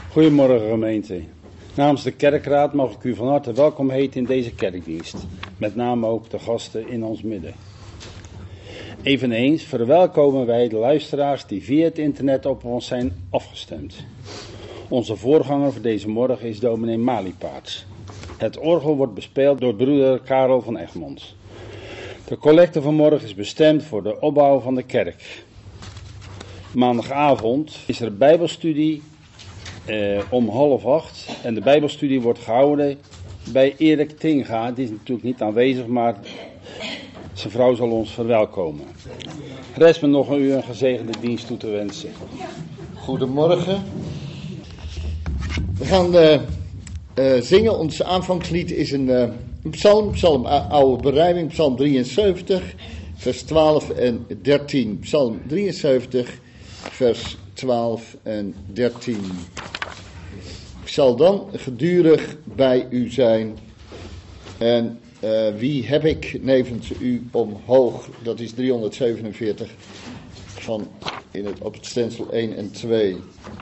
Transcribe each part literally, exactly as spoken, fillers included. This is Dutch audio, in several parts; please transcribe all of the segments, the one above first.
Goedemorgen gemeente. Namens de kerkraad mag ik u van harte welkom heten in deze kerkdienst. Met name ook de gasten in ons midden. Eveneens verwelkomen wij de luisteraars die via het internet op ons zijn afgestemd. Onze voorganger voor deze morgen is dominee Maliepaerts. Het orgel wordt bespeeld door broeder Karel van Egmond. De collecte van morgen is bestemd voor de opbouw van de kerk. Maandagavond is er bijbelstudie eh, om half acht. En de bijbelstudie wordt gehouden bij Erik Tinga. Die is natuurlijk niet aanwezig, maar zijn vrouw zal ons verwelkomen. Rest me nog een uur een gezegende dienst toe te wensen. Goedemorgen. We gaan uh, uh, zingen. Ons aanvangslied is een, uh, een psalm, psalm oude berijming, psalm drieënzeventig, vers twaalf en dertien. Psalm drieënzeventig, vers twaalf en dertien. Ik zal dan gedurig bij u zijn. En uh, wie heb ik nevens u omhoog? Dat is driehonderdzevenenveertig van in het, op het stencil één en twee.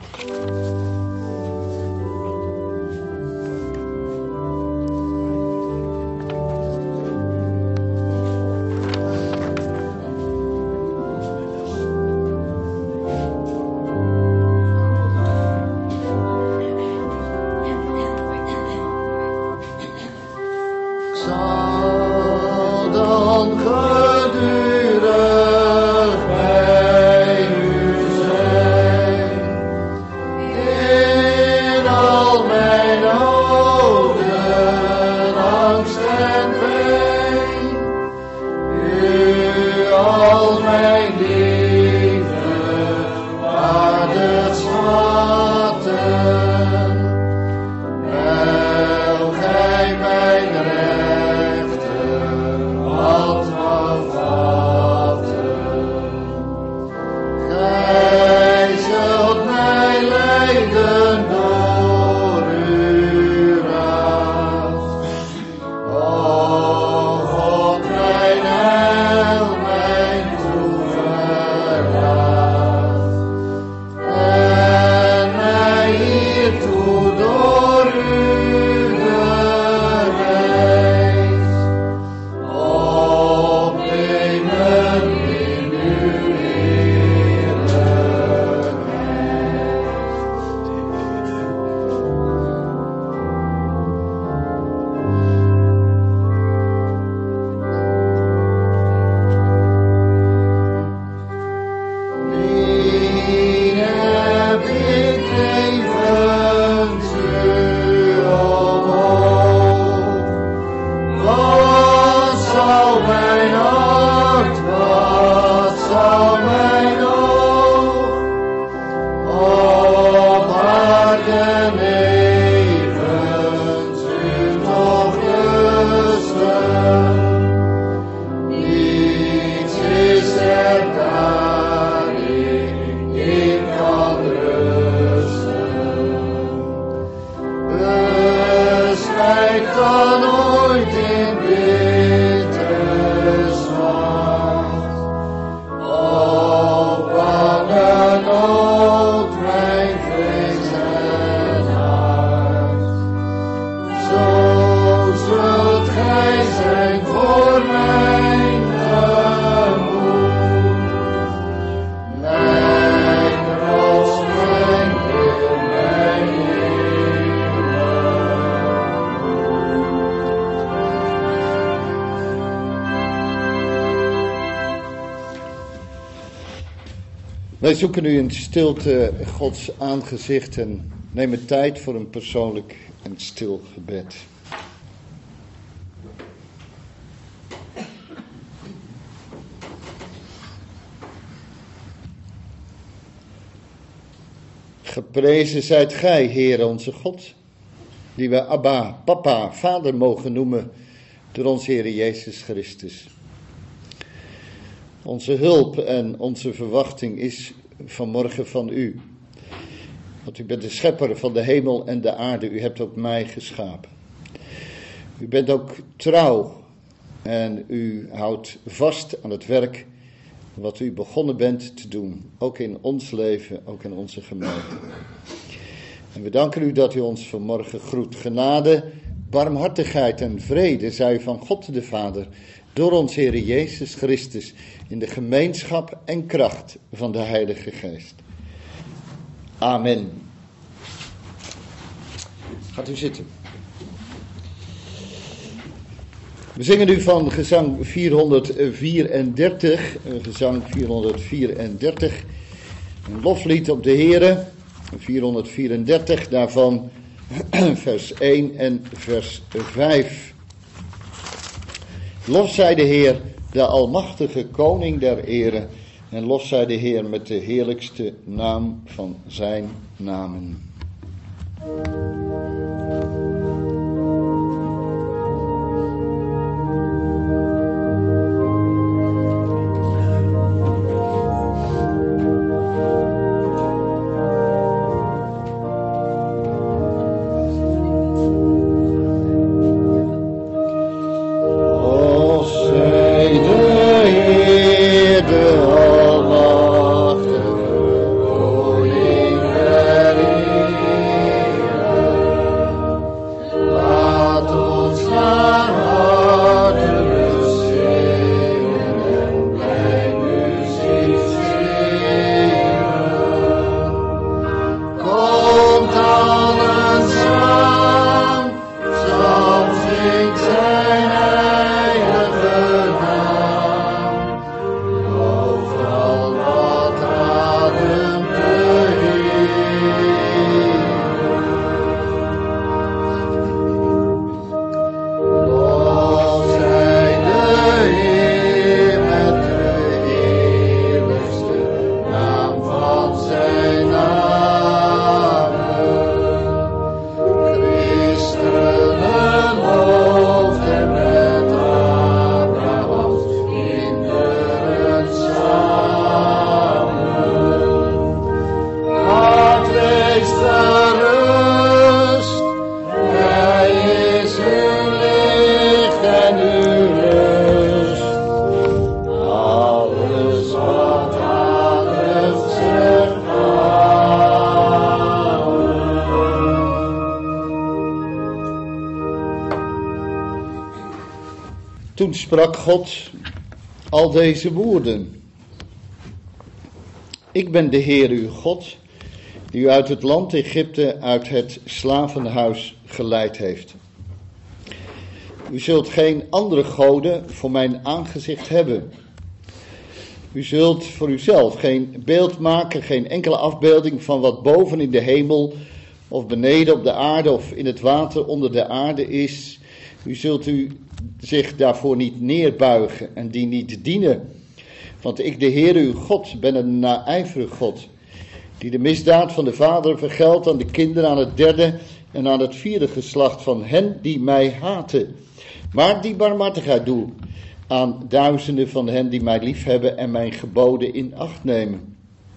Wij zoeken nu in stilte Gods aangezicht en nemen tijd voor een persoonlijk en stil gebed. Geprezen zijt gij, Heere onze God, die we Abba, Papa, Vader mogen noemen door onze Heere Jezus Christus. Onze hulp en onze verwachting is vanmorgen van u. Want u bent de schepper van de hemel en de aarde. U hebt ook mij geschapen. U bent ook trouw en u houdt vast aan het werk wat u begonnen bent te doen. Ook in ons leven, ook in onze gemeente. En we danken u dat u ons vanmorgen groet. Genade, barmhartigheid en vrede zij van God de Vader, door ons Heer Jezus Christus, in de gemeenschap en kracht van de Heilige Geest. Amen. Gaat u zitten. We zingen nu van gezang vierhonderdvierendertig, gezang vierhonderdvierendertig, een loflied op de Heere, vierhonderdvierendertig, daarvan vers één en vers vijf. Lof zij de Heer, de almachtige koning der ere, en lof zij de Heer met de heerlijkste naam van zijn namen. Toen sprak God al deze woorden. Ik ben de Heer uw God, die u uit het land Egypte, uit het slavenhuis geleid heeft. U zult geen andere goden voor mijn aangezicht hebben. U zult voor uzelf geen beeld maken, geen enkele afbeelding van wat boven in de hemel of beneden op de aarde of in het water onder de aarde is. U zult u zich daarvoor niet neerbuigen en die niet dienen. Want ik, de Heer uw God, ben een naijverig God, die de misdaad van de vader vergeldt aan de kinderen, aan het derde en aan het vierde geslacht van hen die mij haten. Maar die barmhartigheid doe aan duizenden van hen die mij liefhebben en mijn geboden in acht nemen.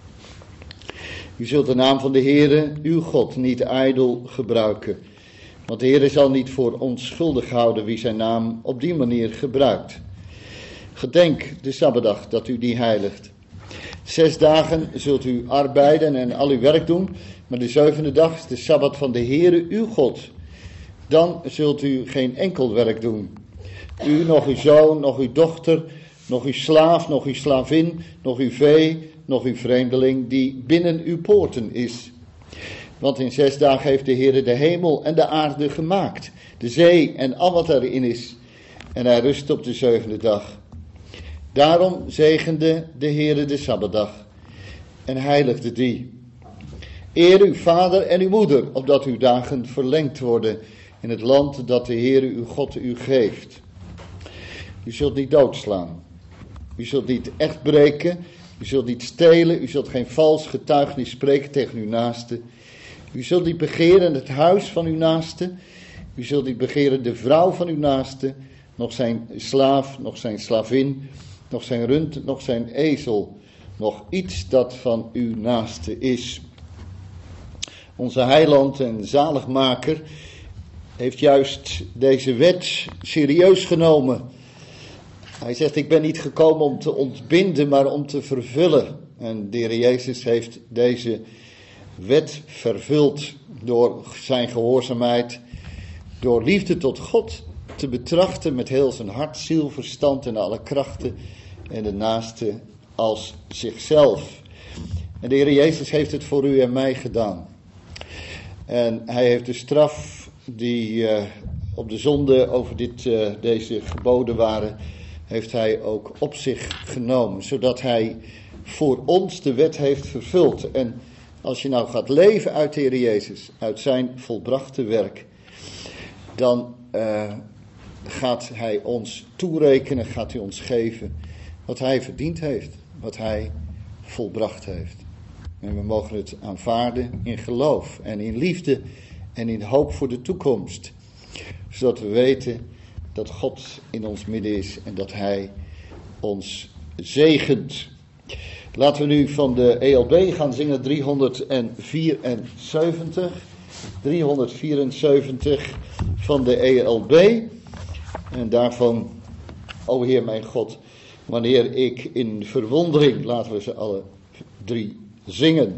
U zult de naam van de Heere, uw God, niet ijdel gebruiken. Want de Heere zal niet voor onschuldig houden wie zijn naam op die manier gebruikt. Gedenk de Sabbatdag dat u die heiligt. Zes dagen zult u arbeiden en al uw werk doen, maar de zevende dag is de Sabbat van de Heere uw God. Dan zult u geen enkel werk doen. U, nog uw zoon, nog uw dochter, nog uw slaaf, nog uw slavin, nog uw vee, nog uw vreemdeling die binnen uw poorten is. Want in zes dagen heeft de Heere de hemel en de aarde gemaakt, de zee en al wat erin is. En hij rust op de zevende dag. Daarom zegende de Heere de Sabbatdag en heiligde die. Eer uw vader en uw moeder, opdat uw dagen verlengd worden in het land dat de Heere uw God u geeft. U zult niet doodslaan. U zult niet echt breken. U zult niet stelen. U zult geen vals getuigenis spreken tegen uw naaste. U zult niet begeren het huis van uw naaste. U zult niet begeren de vrouw van uw naaste, nog zijn slaaf, nog zijn slavin, nog zijn rund, nog zijn ezel, nog iets dat van uw naaste is. Onze heiland en zaligmaker heeft juist deze wet serieus genomen. Hij zegt, ik ben niet gekomen om te ontbinden, maar om te vervullen. En de Heer Jezus heeft deze wet vervult door zijn gehoorzaamheid, door liefde tot God te betrachten met heel zijn hart, ziel, verstand en alle krachten en de naaste als zichzelf. En de Heer Jezus heeft het voor u en mij gedaan. En hij heeft de straf die uh, op de zonde over dit, uh, deze geboden waren, heeft hij ook op zich genomen. Zodat hij voor ons de wet heeft vervuld. En als je nou gaat leven uit de Heer Jezus, uit zijn volbrachte werk, dan uh, gaat hij ons toerekenen, gaat hij ons geven wat hij verdiend heeft, wat hij volbracht heeft. En we mogen het aanvaarden in geloof en in liefde en in hoop voor de toekomst. Zodat we weten dat God in ons midden is en dat hij ons zegent. Laten we nu van de E L B gaan zingen driehonderdvierenzeventig. driehonderdvierenzeventig van de E L B. En daarvan, o Heer mijn God, wanneer ik in verwondering, laten we ze alle drie zingen.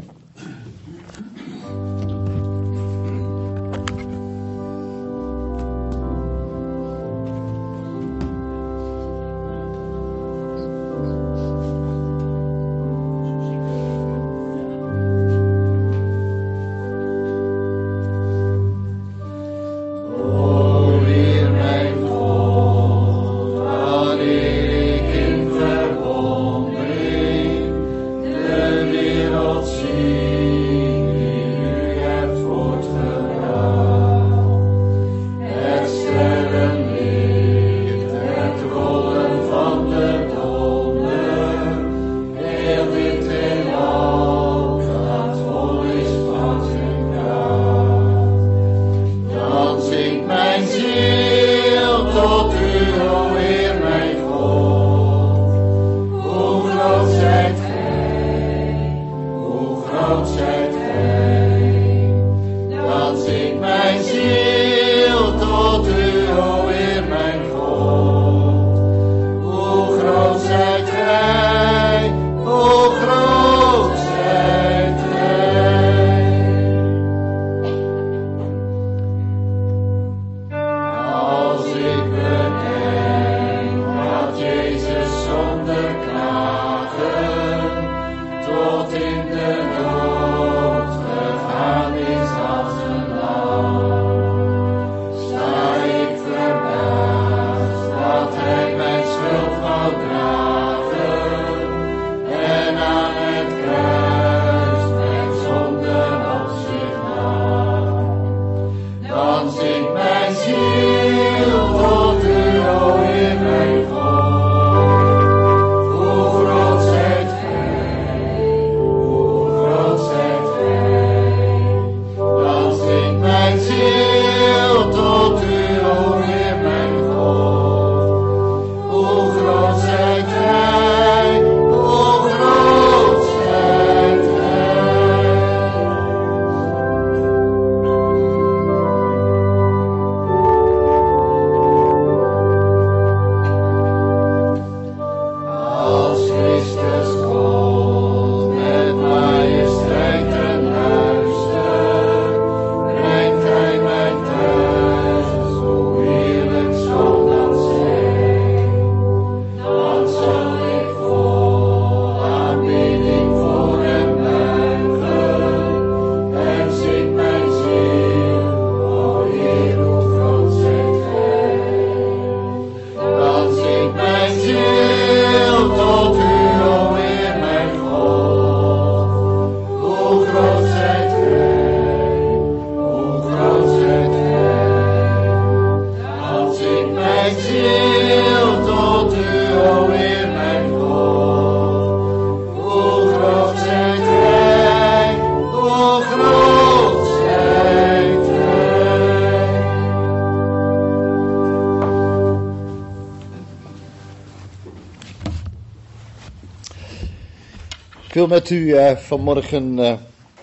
Ik wil met u uh, vanmorgen, uh,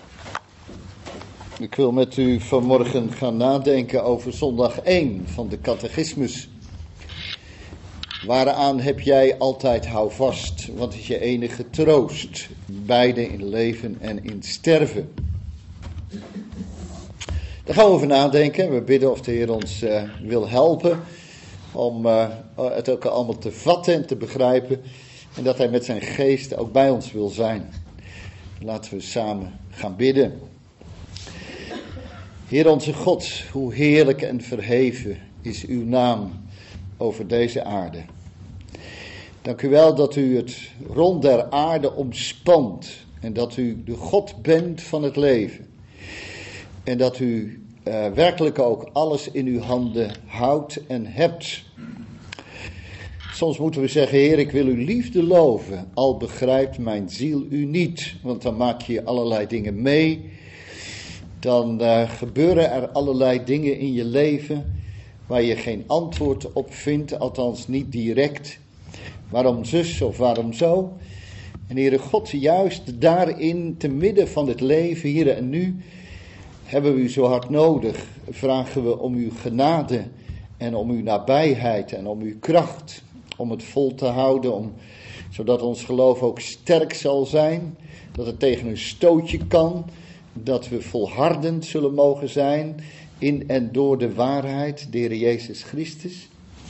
ik wil met u vanmorgen gaan nadenken over zondag één van de catechismus. Waaraan heb jij altijd houvast, wat is je enige troost, beide in leven en in sterven. Daar gaan we over nadenken. We bidden of de Heer ons uh, wil helpen om uh, het ook allemaal te vatten en te begrijpen. En dat Hij met zijn geest ook bij ons wil zijn. Laten we samen gaan bidden. Heer onze God, hoe heerlijk en verheven is uw naam over deze aarde. Dank u wel dat u het rond der aarde omspant en dat u de God bent van het leven. En dat u uh, werkelijk ook alles in uw handen houdt en hebt. Soms moeten we zeggen, Heer, ik wil uw liefde loven, al begrijpt mijn ziel u niet. Want dan maak je allerlei dingen mee. Dan uh, gebeuren er allerlei dingen in je leven waar je geen antwoord op vindt, althans niet direct. Waarom zus of waarom zo? En Heere God, juist daarin, te midden van het leven, hier en nu, hebben we u zo hard nodig. Vragen we om uw genade en om uw nabijheid en om uw kracht. Om het vol te houden, om, zodat ons geloof ook sterk zal zijn. Dat het tegen een stootje kan. Dat we volhardend zullen mogen zijn in en door de waarheid, de Heer Jezus Christus.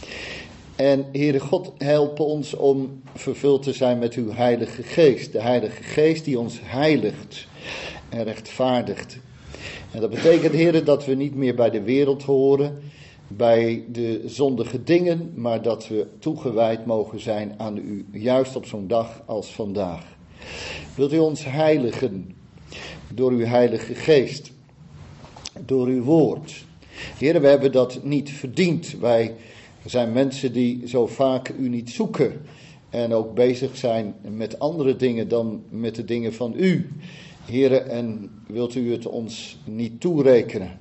En Heere God, help ons om vervuld te zijn met uw Heilige Geest. De Heilige Geest die ons heiligt en rechtvaardigt. En dat betekent, Heere, dat we niet meer bij de wereld horen, bij de zondige dingen, maar dat we toegewijd mogen zijn aan u, juist op zo'n dag als vandaag. Wilt u ons heiligen door uw Heilige Geest, door uw woord. Heere, we hebben dat niet verdiend. Wij zijn mensen die zo vaak u niet zoeken en ook bezig zijn met andere dingen dan met de dingen van u. Heere, en wilt u het ons niet toerekenen?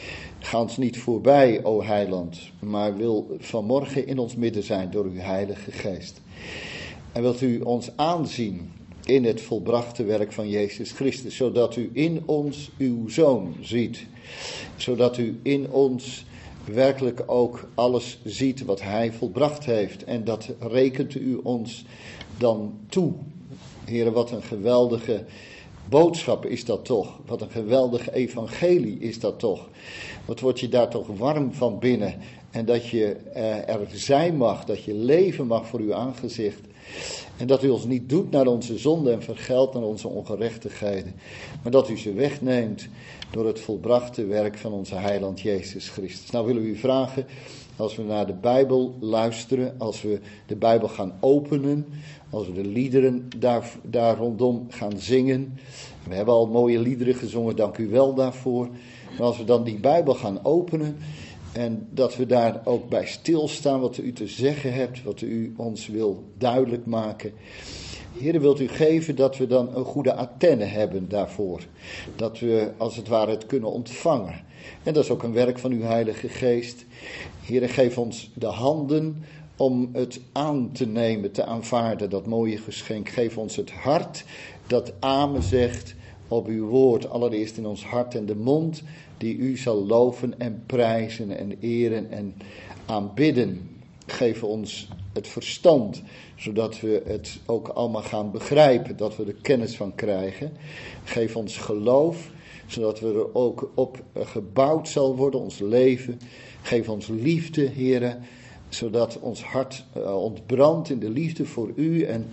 Ga ons niet voorbij, o Heiland, maar wil vanmorgen in ons midden zijn door uw Heilige Geest. En wilt u ons aanzien in het volbrachte werk van Jezus Christus, zodat u in ons uw Zoon ziet. Zodat u in ons werkelijk ook alles ziet wat hij volbracht heeft. En dat rekent u ons dan toe. Heren, wat een geweldige boodschap is dat toch. Wat een geweldig evangelie is dat toch. Wat word je daar toch warm van binnen. En dat je uh, er zijn mag, dat je leven mag voor uw aangezicht. En dat u ons niet doet naar onze zonde en vergeldt naar onze ongerechtigheden. Maar dat u ze wegneemt door het volbrachte werk van onze heiland Jezus Christus. Nou willen we u vragen, als we naar de Bijbel luisteren, als we de Bijbel gaan openen, als we de liederen daar, daar rondom gaan zingen. We hebben al mooie liederen gezongen, dank u wel daarvoor. Maar als we dan die Bijbel gaan openen en dat we daar ook bij stilstaan wat u te zeggen hebt, wat u ons wil duidelijk maken. Heere, wilt u geven dat we dan een goede antenne hebben daarvoor. Dat we als het ware het kunnen ontvangen. En dat is ook een werk van uw Heilige Geest. Heere, geef ons de handen om het aan te nemen, te aanvaarden, dat mooie geschenk. Geef ons het hart dat amen zegt op uw woord. Allereerst in ons hart en de mond die u zal loven en prijzen en eren en aanbidden. Geef ons het verstand, zodat we het ook allemaal gaan begrijpen, dat we er kennis van krijgen. Geef ons geloof, zodat we er ook op gebouwd zal worden, ons leven. Geef ons liefde, Heere, zodat ons hart uh, ontbrandt in de liefde voor u en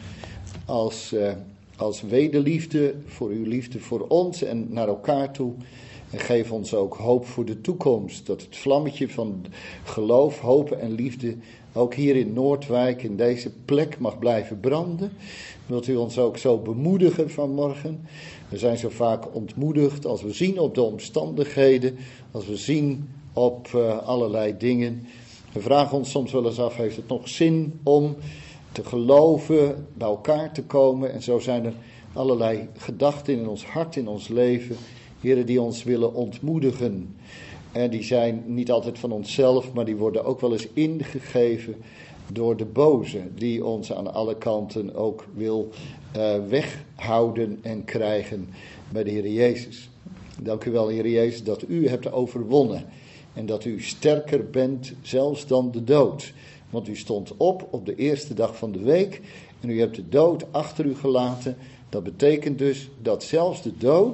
als, uh, als wederliefde voor uw liefde voor ons en naar elkaar toe. En geef ons ook hoop voor de toekomst, dat het vlammetje van geloof, hoop en liefde ook hier in Noordwijk, in deze plek mag blijven branden. Wilt u ons ook zo bemoedigen vanmorgen? We zijn zo vaak ontmoedigd als we zien op de omstandigheden, als we zien op uh, allerlei dingen. We vragen ons soms wel eens af, heeft het nog zin om te geloven, bij elkaar te komen? En zo zijn er allerlei gedachten in ons hart, in ons leven, Heren, die ons willen ontmoedigen. En die zijn niet altijd van onszelf, maar die worden ook wel eens ingegeven door de boze, die ons aan alle kanten ook wil uh, weghouden en krijgen bij de Heer Jezus. Dank u wel, Heer Jezus, dat u hebt overwonnen en dat u sterker bent zelfs dan de dood. Want u stond op op de eerste dag van de week en u hebt de dood achter u gelaten. Dat betekent dus dat zelfs de dood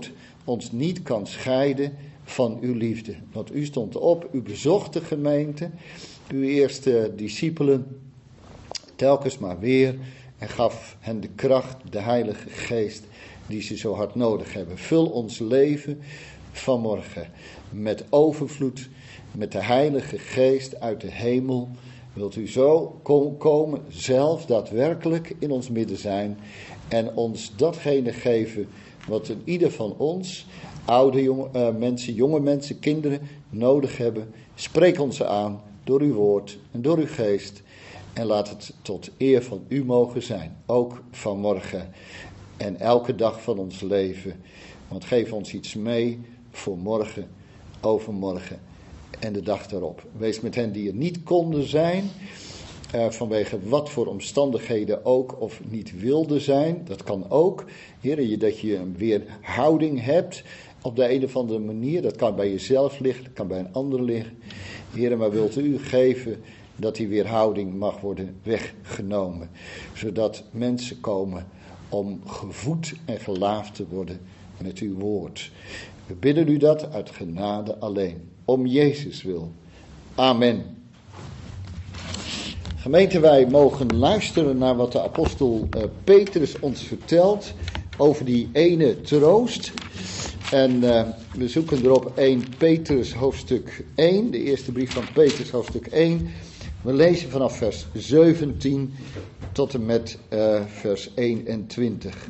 ons niet kan scheiden van uw liefde. Want u stond op, u bezocht de gemeente, uw eerste discipelen, telkens maar weer, en gaf hen de kracht, de Heilige Geest, die ze zo hard nodig hebben. Vul ons leven vanmorgen met overvloed, met de Heilige Geest uit de hemel. Wilt u zo komen, zelf daadwerkelijk in ons midden zijn en ons datgene geven wat in ieder van ons, oude jonge, uh, mensen, jonge mensen, kinderen, nodig hebben. Spreek ons aan door uw woord en door uw geest. En laat het tot eer van u mogen zijn. Ook vanmorgen en elke dag van ons leven. Want geef ons iets mee voor morgen, overmorgen en de dag daarop. Wees met hen die er niet konden zijn. Uh, vanwege wat voor omstandigheden ook of niet wilden zijn. Dat kan ook. Heer, dat je een weerhouding hebt op de een of andere manier. Dat kan bij jezelf liggen, dat kan bij een ander liggen. Heer, maar wilt u geven dat die weerhouding mag worden weggenomen. Zodat mensen komen om gevoed en gelaafd te worden met uw woord. We bidden u dat uit genade alleen. Om Jezus wil. Amen. Gemeente, wij mogen luisteren naar wat de apostel uh, Petrus ons vertelt over die ene troost. En uh, we zoeken erop één Petrus hoofdstuk één, de eerste brief van Petrus hoofdstuk één. We lezen vanaf vers zeventien tot en met uh, vers eenentwintig.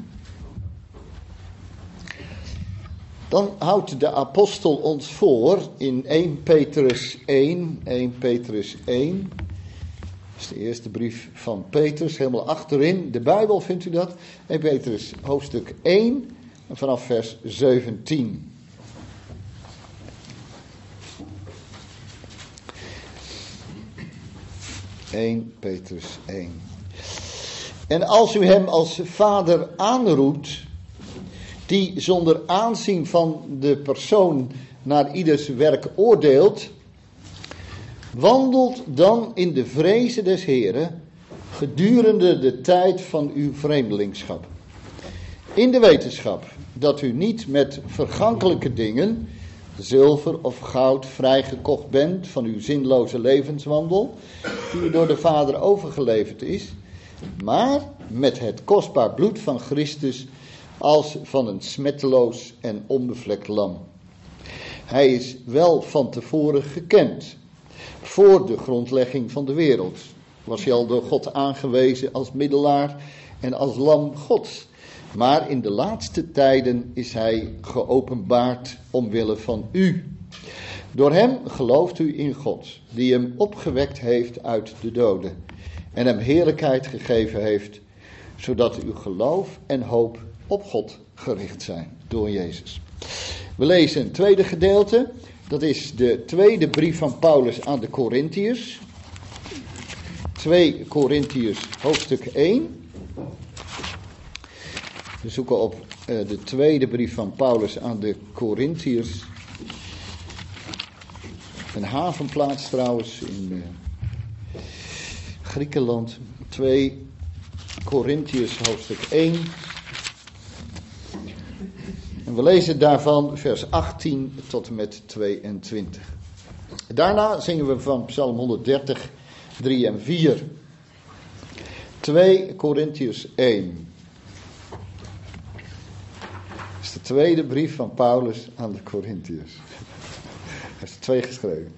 Dan houdt de apostel ons voor in één Petrus één, één Petrus één. Dat is de eerste brief van Petrus, helemaal achterin. De Bijbel vindt u dat. één Petrus hoofdstuk één, vanaf vers zeventien. één Petrus één. En als u hem als vader aanroept, die zonder aanzien van de persoon naar ieders werk oordeelt, wandelt dan in de vrezen des Heren gedurende de tijd van uw vreemdelingschap. In de wetenschap dat u niet met vergankelijke dingen, zilver of goud, vrijgekocht bent van uw zinloze levenswandel, die u door de Vader overgeleverd is, maar met het kostbaar bloed van Christus als van een smetteloos en onbevlekt lam. Hij is wel van tevoren gekend. Voor de grondlegging van de wereld was hij al door God aangewezen als middelaar en als lam Gods. Maar in de laatste tijden is hij geopenbaard omwille van u. Door hem gelooft u in God, die hem opgewekt heeft uit de doden en hem heerlijkheid gegeven heeft, zodat uw geloof en hoop op God gericht zijn door Jezus. We lezen een tweede gedeelte. Dat is de tweede brief van Paulus aan de Korintiërs. twee Korintiërs hoofdstuk één. We zoeken op uh, de tweede brief van Paulus aan de Korintiërs. Een havenplaats trouwens in uh, Griekenland. twee Korintiërs hoofdstuk één. En we lezen daarvan vers achttien tot en met tweeëntwintig. Daarna zingen we van Psalm honderddertig, drie en vier. twee Korintiërs één. Dat is de tweede brief van Paulus aan de Korintiërs. Hij heeft er twee geschreven.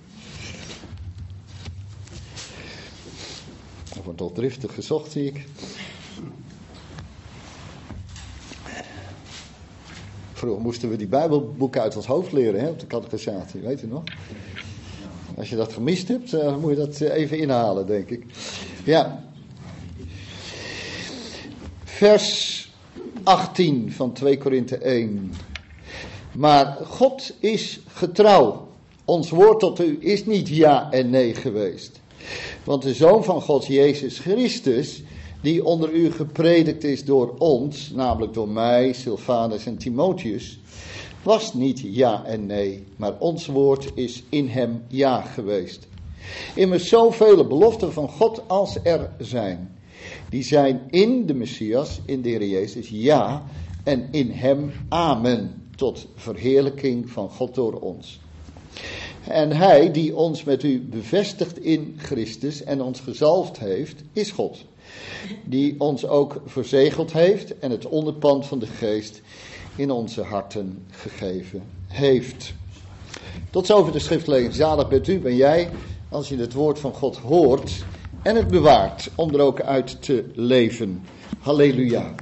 Er wordt al driftig gezocht, zie ik. Vroeger moesten we die Bijbelboeken uit ons hoofd leren, hè, op de catechisatie, weet u nog? Als je dat gemist hebt, dan moet je dat even inhalen, denk ik. Ja. Vers achttien van twee Korinthe één. Maar God is getrouw. Ons woord tot u is niet ja en nee geweest. Want de Zoon van God, Jezus Christus, die onder u gepredikt is door ons, namelijk door mij, Silvanus en Timotheus, was niet ja en nee, maar ons woord is in hem ja geweest. Immers zoveel beloften van God als er zijn, die zijn in de Messias, in de Heer Jezus, ja, en in hem amen, tot verheerlijking van God door ons. En hij die ons met u bevestigt in Christus en ons gezalfd heeft, is God. Die ons ook verzegeld heeft en het onderpand van de geest in onze harten gegeven heeft. Tot zover de schriftlezing. Zalig bent u, ben jij, als je het woord van God hoort en het bewaart, om er ook uit te leven. Halleluja.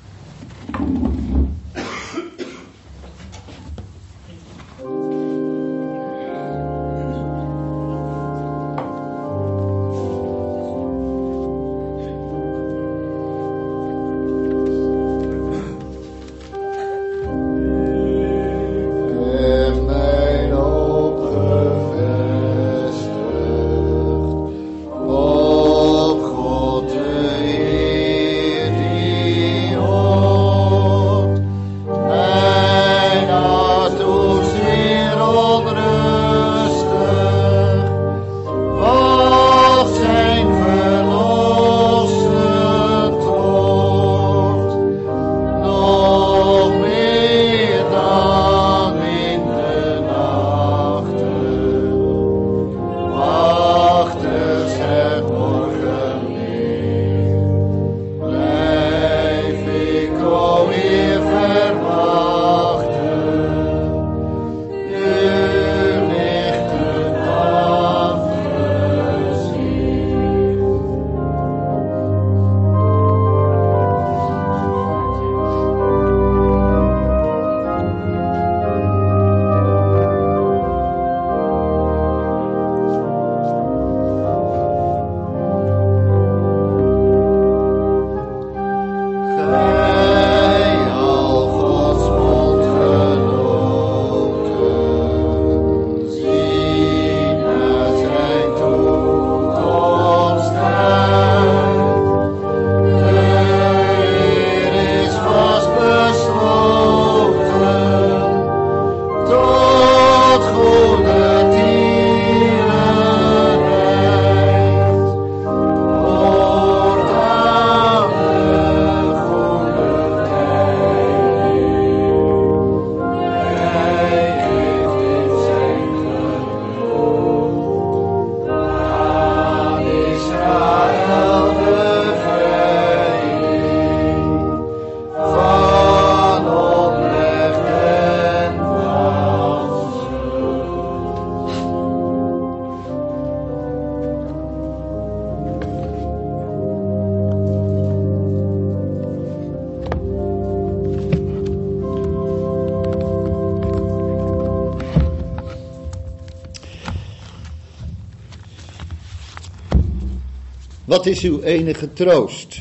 Wat is uw enige troost?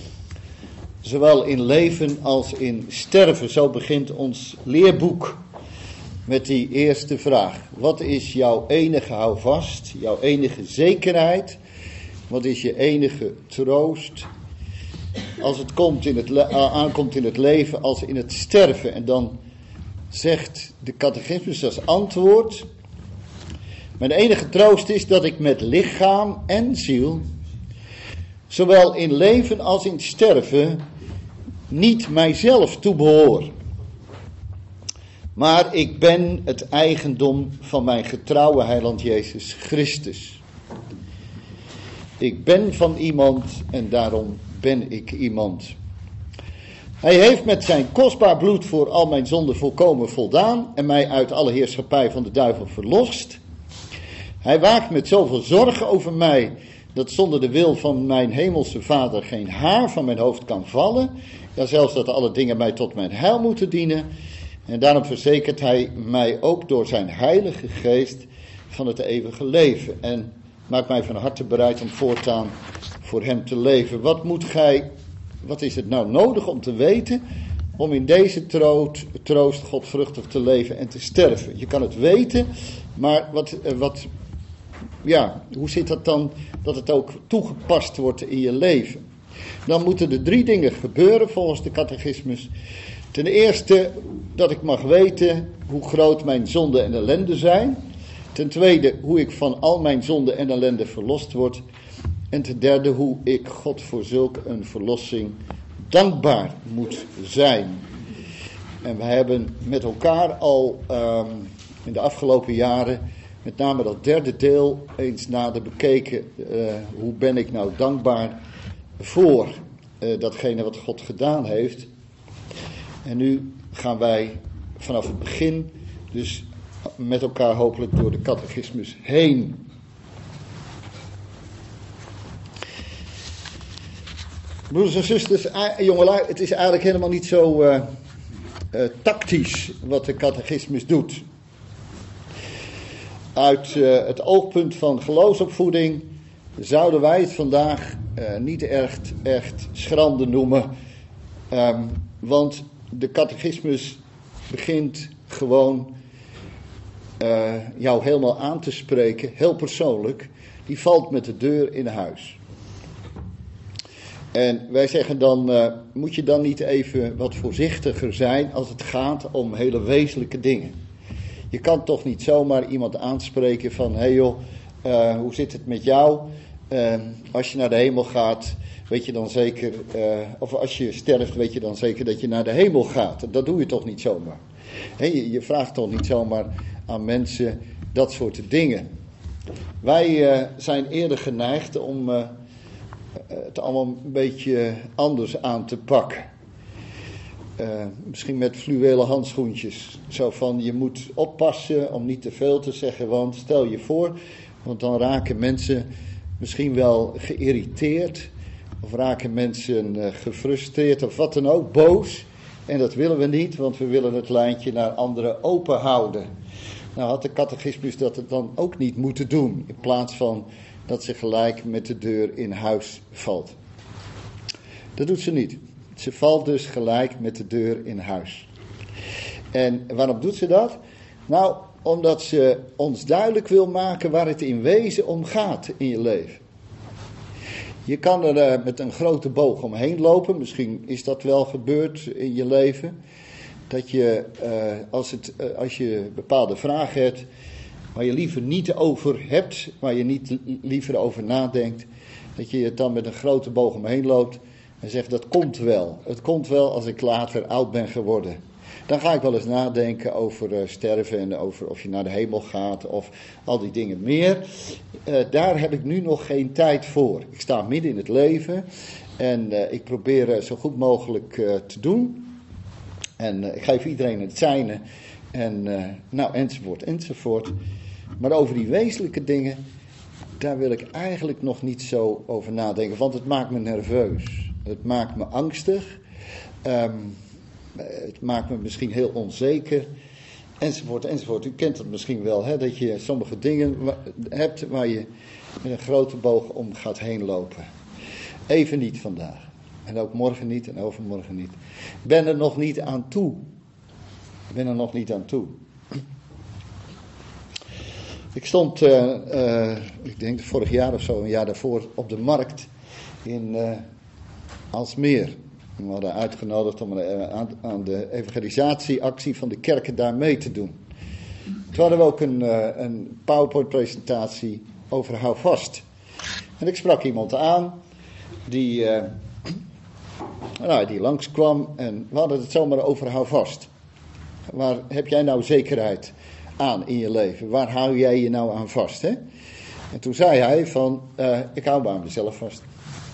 Zowel in leven als in sterven, zo begint ons leerboek met die eerste vraag. Wat is jouw enige houvast, jouw enige zekerheid? Wat is je enige troost? Als het komt in het le- aankomt in het leven als in het sterven. En dan zegt de catechismus als antwoord: mijn enige troost is dat ik met lichaam en ziel, zowel in leven als in sterven, niet mijzelf toebehoor. Maar ik ben het eigendom van mijn getrouwe heiland Jezus Christus. Ik ben van iemand en daarom ben ik iemand. Hij heeft met zijn kostbaar bloed voor al mijn zonden volkomen voldaan en mij uit alle heerschappij van de duivel verlost. Hij waakt met zoveel zorgen over mij dat zonder de wil van mijn hemelse Vader geen haar van mijn hoofd kan vallen. Ja, zelfs dat alle dingen mij tot mijn heil moeten dienen. En daarom verzekert hij mij ook door zijn heilige geest van het eeuwige leven. En maakt mij van harte bereid om voortaan voor hem te leven. Wat moet gij, wat is het nou nodig om te weten om in deze troost, troost godvruchtig te leven en te sterven? Je kan het weten, maar wat, wat, ja, hoe zit dat dan dat het ook toegepast wordt in je leven? Dan moeten er drie dingen gebeuren volgens de catechismus. Ten eerste dat ik mag weten hoe groot mijn zonde en ellende zijn. Ten tweede hoe ik van al mijn zonde en ellende verlost word. En ten derde hoe ik God voor zulk een verlossing dankbaar moet zijn. En we hebben met elkaar al um, in de afgelopen jaren, met name dat derde deel, eens nader bekeken. Uh, hoe ben ik nou dankbaar voor uh, datgene wat God gedaan heeft. En nu gaan wij vanaf het begin dus met elkaar hopelijk door de catechismus heen. Broeders en zusters, jongelui, het is eigenlijk helemaal niet zo uh, uh, tactisch wat de catechismus doet. Uit uh, het oogpunt van geloofsopvoeding zouden wij het vandaag uh, niet echt, echt schrander noemen. Um, want de catechismus begint gewoon uh, jou helemaal aan te spreken, heel persoonlijk. Die valt met de deur in huis. En wij zeggen dan, uh, moet je dan niet even wat voorzichtiger zijn als het gaat om hele wezenlijke dingen. Je kan toch niet zomaar iemand aanspreken van, hé hey joh, uh, hoe zit het met jou? Uh, als je naar de hemel gaat, weet je dan zeker, uh, of als je sterft, weet je dan zeker dat je naar de hemel gaat. Dat doe je toch niet zomaar. He, je, je vraagt toch niet zomaar aan mensen dat soort dingen. Wij uh, zijn eerder geneigd om uh, het allemaal een beetje anders aan te pakken. Uh, misschien met fluwelen handschoentjes. Zo van, je moet oppassen om niet te veel te zeggen, want stel je voor, want dan raken mensen misschien wel geïrriteerd, of raken mensen uh, gefrustreerd, of wat dan ook, boos. En dat willen we niet, want we willen het lijntje naar anderen open houden. Nou had de catechismus dat het dan ook niet moeten doen, in plaats van dat ze gelijk met de deur in huis valt. Dat doet ze niet. Ze valt dus gelijk met de deur in huis. En waarom doet ze dat? Nou, omdat ze ons duidelijk wil maken waar het in wezen om gaat in je leven. Je kan er uh, met een grote boog omheen lopen. Misschien is dat wel gebeurd in je leven. Dat je, uh, als, het, uh, als je bepaalde vragen hebt, waar je liever niet over hebt, waar je niet liever over nadenkt, dat je het dan met een grote boog omheen loopt en zegt, dat komt wel. Het komt wel als ik later oud ben geworden. Dan ga ik wel eens nadenken over uh, sterven en over of je naar de hemel gaat of al die dingen meer. Uh, daar heb ik nu nog geen tijd voor. Ik sta midden in het leven en uh, ik probeer uh, zo goed mogelijk uh, te doen. En uh, ik geef iedereen het zijne en uh, nou enzovoort enzovoort. Maar over die wezenlijke dingen, daar wil ik eigenlijk nog niet zo over nadenken, want het maakt me nerveus. Het maakt me angstig. Um, het maakt me misschien heel onzeker. Enzovoort, enzovoort. U kent het misschien wel, hè, dat je sommige dingen wa- hebt waar je met een grote boog om gaat heen lopen. Even niet vandaag. En ook morgen niet en overmorgen niet. Ik ben er nog niet aan toe. Ik ben er nog niet aan toe. Ik stond, uh, uh, ik denk vorig jaar of zo, een jaar daarvoor, op de markt in uh, Alsmeer. We hadden uitgenodigd om aan, aan de evangelisatieactie van de kerken daar mee te doen. Toen hadden we ook een, uh, een PowerPoint-presentatie over Hou Vast. En ik sprak iemand aan die, uh, nou, die langskwam en we hadden het zomaar over Hou Vast. Waar heb jij nou zekerheid aan in je leven? Waar hou jij je nou aan vast? Hè? En toen zei hij van, uh, ik hou me aan mezelf vast.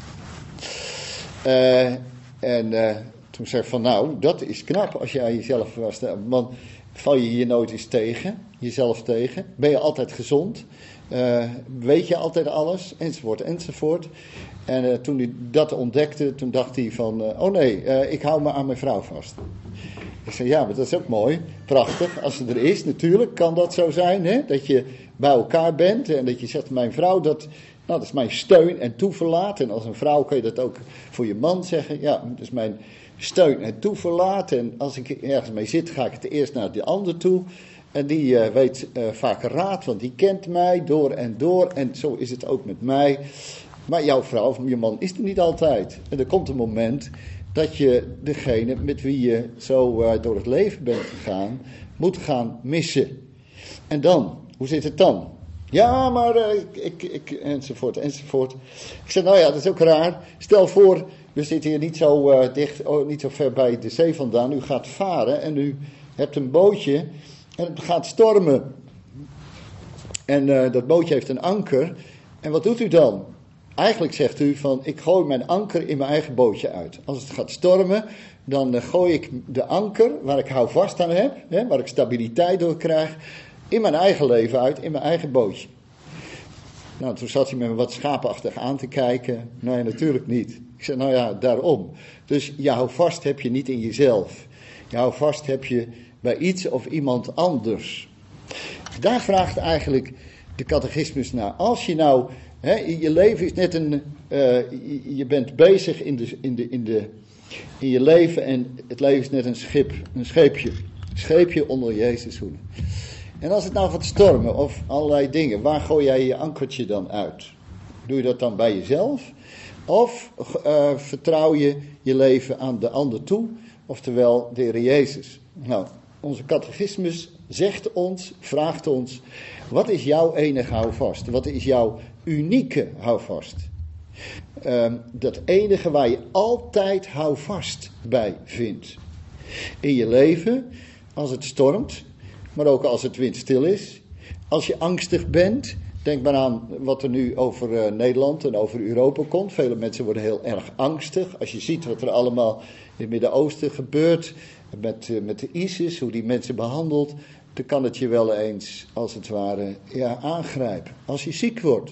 Uh, en uh, toen zei ik van, nou, dat is knap als je aan jezelf vast houdt. Want val je hier nooit eens tegen, jezelf tegen? Ben je altijd gezond? Uh, weet je altijd alles? Enzovoort, enzovoort. En uh, toen hij dat ontdekte, toen dacht hij van, uh, oh nee, uh, ik hou me aan mijn vrouw vast. Ik zei, ja, maar dat is ook mooi, prachtig. Als ze er is, natuurlijk kan dat zo zijn, hè? Dat je bij elkaar bent en dat je zegt, mijn vrouw, dat, nou, dat is mijn steun en toeverlaat. En als een vrouw kun je dat ook voor je man zeggen, ja, dat is mijn steun en toeverlaat. En als ik ergens mee zit, ga ik het eerst naar de ander toe. En die uh, weet uh, vaak raad, want die kent mij door en door. En zo is het ook met mij. Maar jouw vrouw of je man is er niet altijd. En er komt een moment dat je degene met wie je zo uh, door het leven bent gegaan, moet gaan missen. En dan, hoe zit het dan? Ja, maar uh, ik, ik, ik, enzovoort, enzovoort. Ik zei, nou ja, dat is ook raar. Stel voor We zitten hier niet zo, uh, dicht, oh, niet zo ver bij de zee vandaan. U gaat varen en u hebt een bootje en het gaat stormen. En uh, dat bootje heeft een anker. En wat doet u dan? Eigenlijk zegt u van, ik gooi mijn anker in mijn eigen bootje uit. Als het gaat stormen, dan uh, gooi ik de anker, waar ik houvast aan heb, hè, waar ik stabiliteit door krijg, in mijn eigen leven uit, in mijn eigen bootje. Nou, toen zat hij me wat schaapachtig aan te kijken. Nee, natuurlijk niet. Ik zei, nou ja, daarom. Dus je houvast heb je niet in jezelf. Je houvast heb je bij iets of iemand anders. Daar vraagt eigenlijk de catechismus naar. Als je nou, hè, je leven is net een, uh, je bent bezig in, de, in, de, in, de, in je leven en het leven is net een schip, een scheepje. Een scheepje onder Jezus hoede. En als het nou gaat stormen of allerlei dingen, waar gooi jij je ankertje dan uit? Doe je dat dan bij jezelf? Of uh, vertrouw je je leven aan de ander toe, oftewel de Heer Jezus? Nou, onze catechismus zegt ons, vraagt ons, wat is jouw enige houvast? Wat is jouw unieke houvast? Uh, dat enige waar je altijd houvast bij vindt. In je leven, als het stormt, maar ook als het windstil is. Als je angstig bent, denk maar aan wat er nu over uh, Nederland en over Europa komt. Vele mensen worden heel erg angstig. Als je ziet wat er allemaal in het Midden-Oosten gebeurt, met, uh, met de ISIS, hoe die mensen behandelt, dan kan het je wel eens, als het ware, ja, aangrijpen. Als je ziek wordt.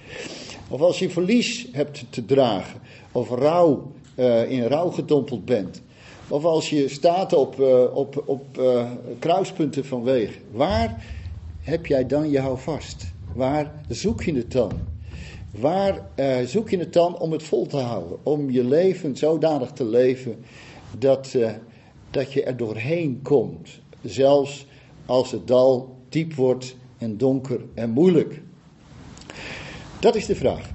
Of als je verlies hebt te dragen. Of rouw, uh, in rouw gedompeld bent. Of als je staat op, uh, op, op uh, kruispunten van wegen. Waar heb jij dan je houvast? Waar zoek je het dan? Waar uh, zoek je het dan om het vol te houden? Om je leven zodanig te leven dat, uh, dat je er doorheen komt. Zelfs als het dal diep wordt en donker en moeilijk. Dat is de vraag.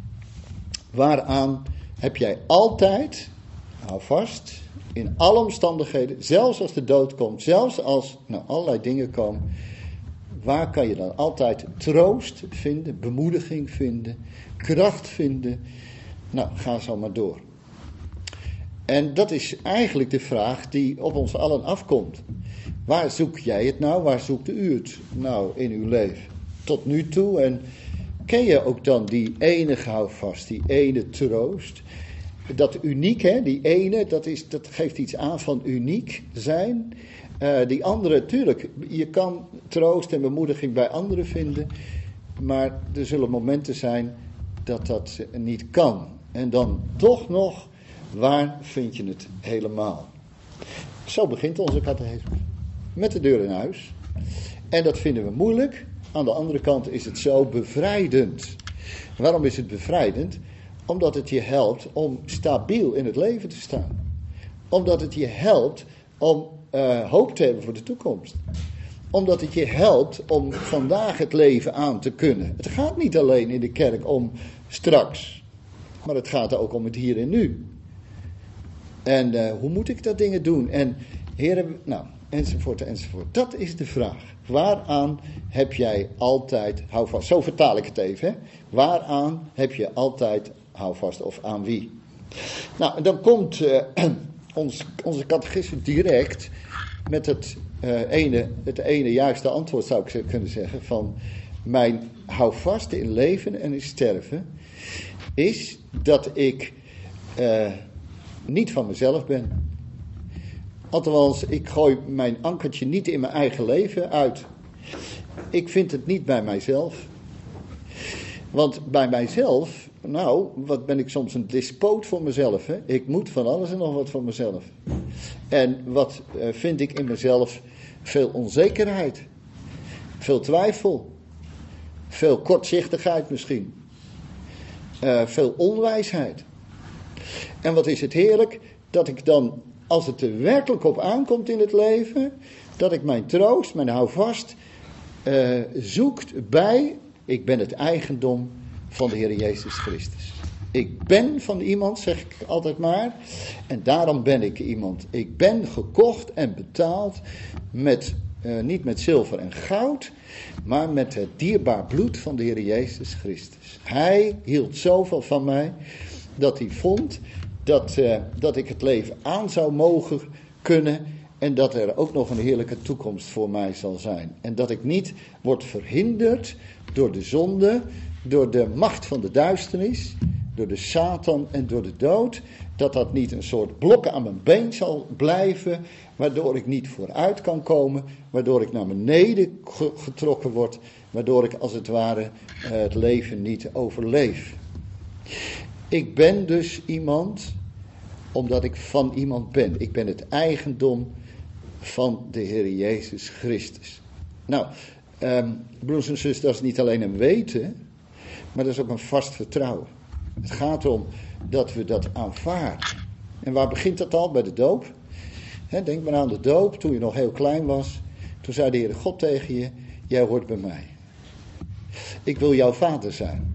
Waaraan heb jij altijd, hou vast, in alle omstandigheden, zelfs als de dood komt, zelfs als nou, allerlei dingen komen, waar kan je dan altijd troost vinden, bemoediging vinden, kracht vinden? Nou, ga zo maar door. En dat is eigenlijk de vraag die op ons allen afkomt. Waar zoek jij het nou? Waar zoekt u het nou in uw leven? Tot nu toe. En ken je ook dan die ene houvast, die ene troost? Dat uniek, hè, die ene, dat, is, dat geeft iets aan van uniek zijn. Uh, die andere, tuurlijk, je kan troost en bemoediging bij anderen vinden. Maar er zullen momenten zijn dat dat niet kan. En dan toch nog, waar vind je het helemaal? Zo begint onze catechismus. Met de deur in huis. En dat vinden we moeilijk. Aan de andere kant is het zo bevrijdend. Waarom is het bevrijdend? Omdat het je helpt om stabiel in het leven te staan. Omdat het je helpt om uh, hoop te hebben voor de toekomst. Omdat het je helpt om vandaag het leven aan te kunnen. Het gaat niet alleen in de kerk om straks. Maar het gaat ook om het hier en nu. En uh, hoe moet ik dat dingen doen? En heren, nou, enzovoort, enzovoort. Dat is de vraag. Waaraan heb jij altijd houvast? Zo vertaal ik het even. Hè? Waaraan heb je altijd houvast of aan wie? Nou, dan komt uh, ons, onze catechisme direct met het, uh, ene, het ene juiste antwoord, zou ik kunnen zeggen, van mijn houvast in leven en in sterven is dat ik uh, niet van mezelf ben. Althans, ik gooi mijn ankertje niet in mijn eigen leven uit. Ik vind het niet bij mijzelf. Want bij mijzelf, nou, wat ben ik soms een despoot voor mezelf. Hè? Ik moet van alles en nog wat van mezelf. En wat uh, vind ik in mezelf? Veel onzekerheid. Veel twijfel. Veel kortzichtigheid misschien. Uh, veel onwijsheid. En wat is het heerlijk dat ik dan, als het er werkelijk op aankomt in het leven, dat ik mijn troost, mijn houvast uh, zoekt bij, ik ben het eigendom van de Heer Jezus Christus. Ik ben van iemand, zeg ik altijd maar, en daarom ben ik iemand. Ik ben gekocht en betaald met, uh, niet met zilver en goud, maar met het dierbaar bloed van de Heer Jezus Christus. Hij hield zoveel van mij, dat hij vond dat, uh, dat ik het leven aan zou mogen kunnen en dat er ook nog een heerlijke toekomst voor mij zal zijn. En dat ik niet word verhinderd door de zonde, door de macht van de duisternis, door de Satan en door de dood. Dat dat niet een soort blokken aan mijn been zal blijven, waardoor ik niet vooruit kan komen, waardoor ik naar beneden getrokken word, waardoor ik als het ware het leven niet overleef. Ik ben dus iemand, omdat ik van iemand ben. Ik ben het eigendom van de Heer Jezus Christus. Nou, um, broers en zusters, dat is niet alleen een weten, maar dat is ook een vast vertrouwen. Het gaat erom dat we dat aanvaarden. En waar begint dat al? Bij de doop. He, denk maar aan de doop, toen je nog heel klein was. Toen zei de Heere God tegen je, jij hoort bij mij. Ik wil jouw vader zijn.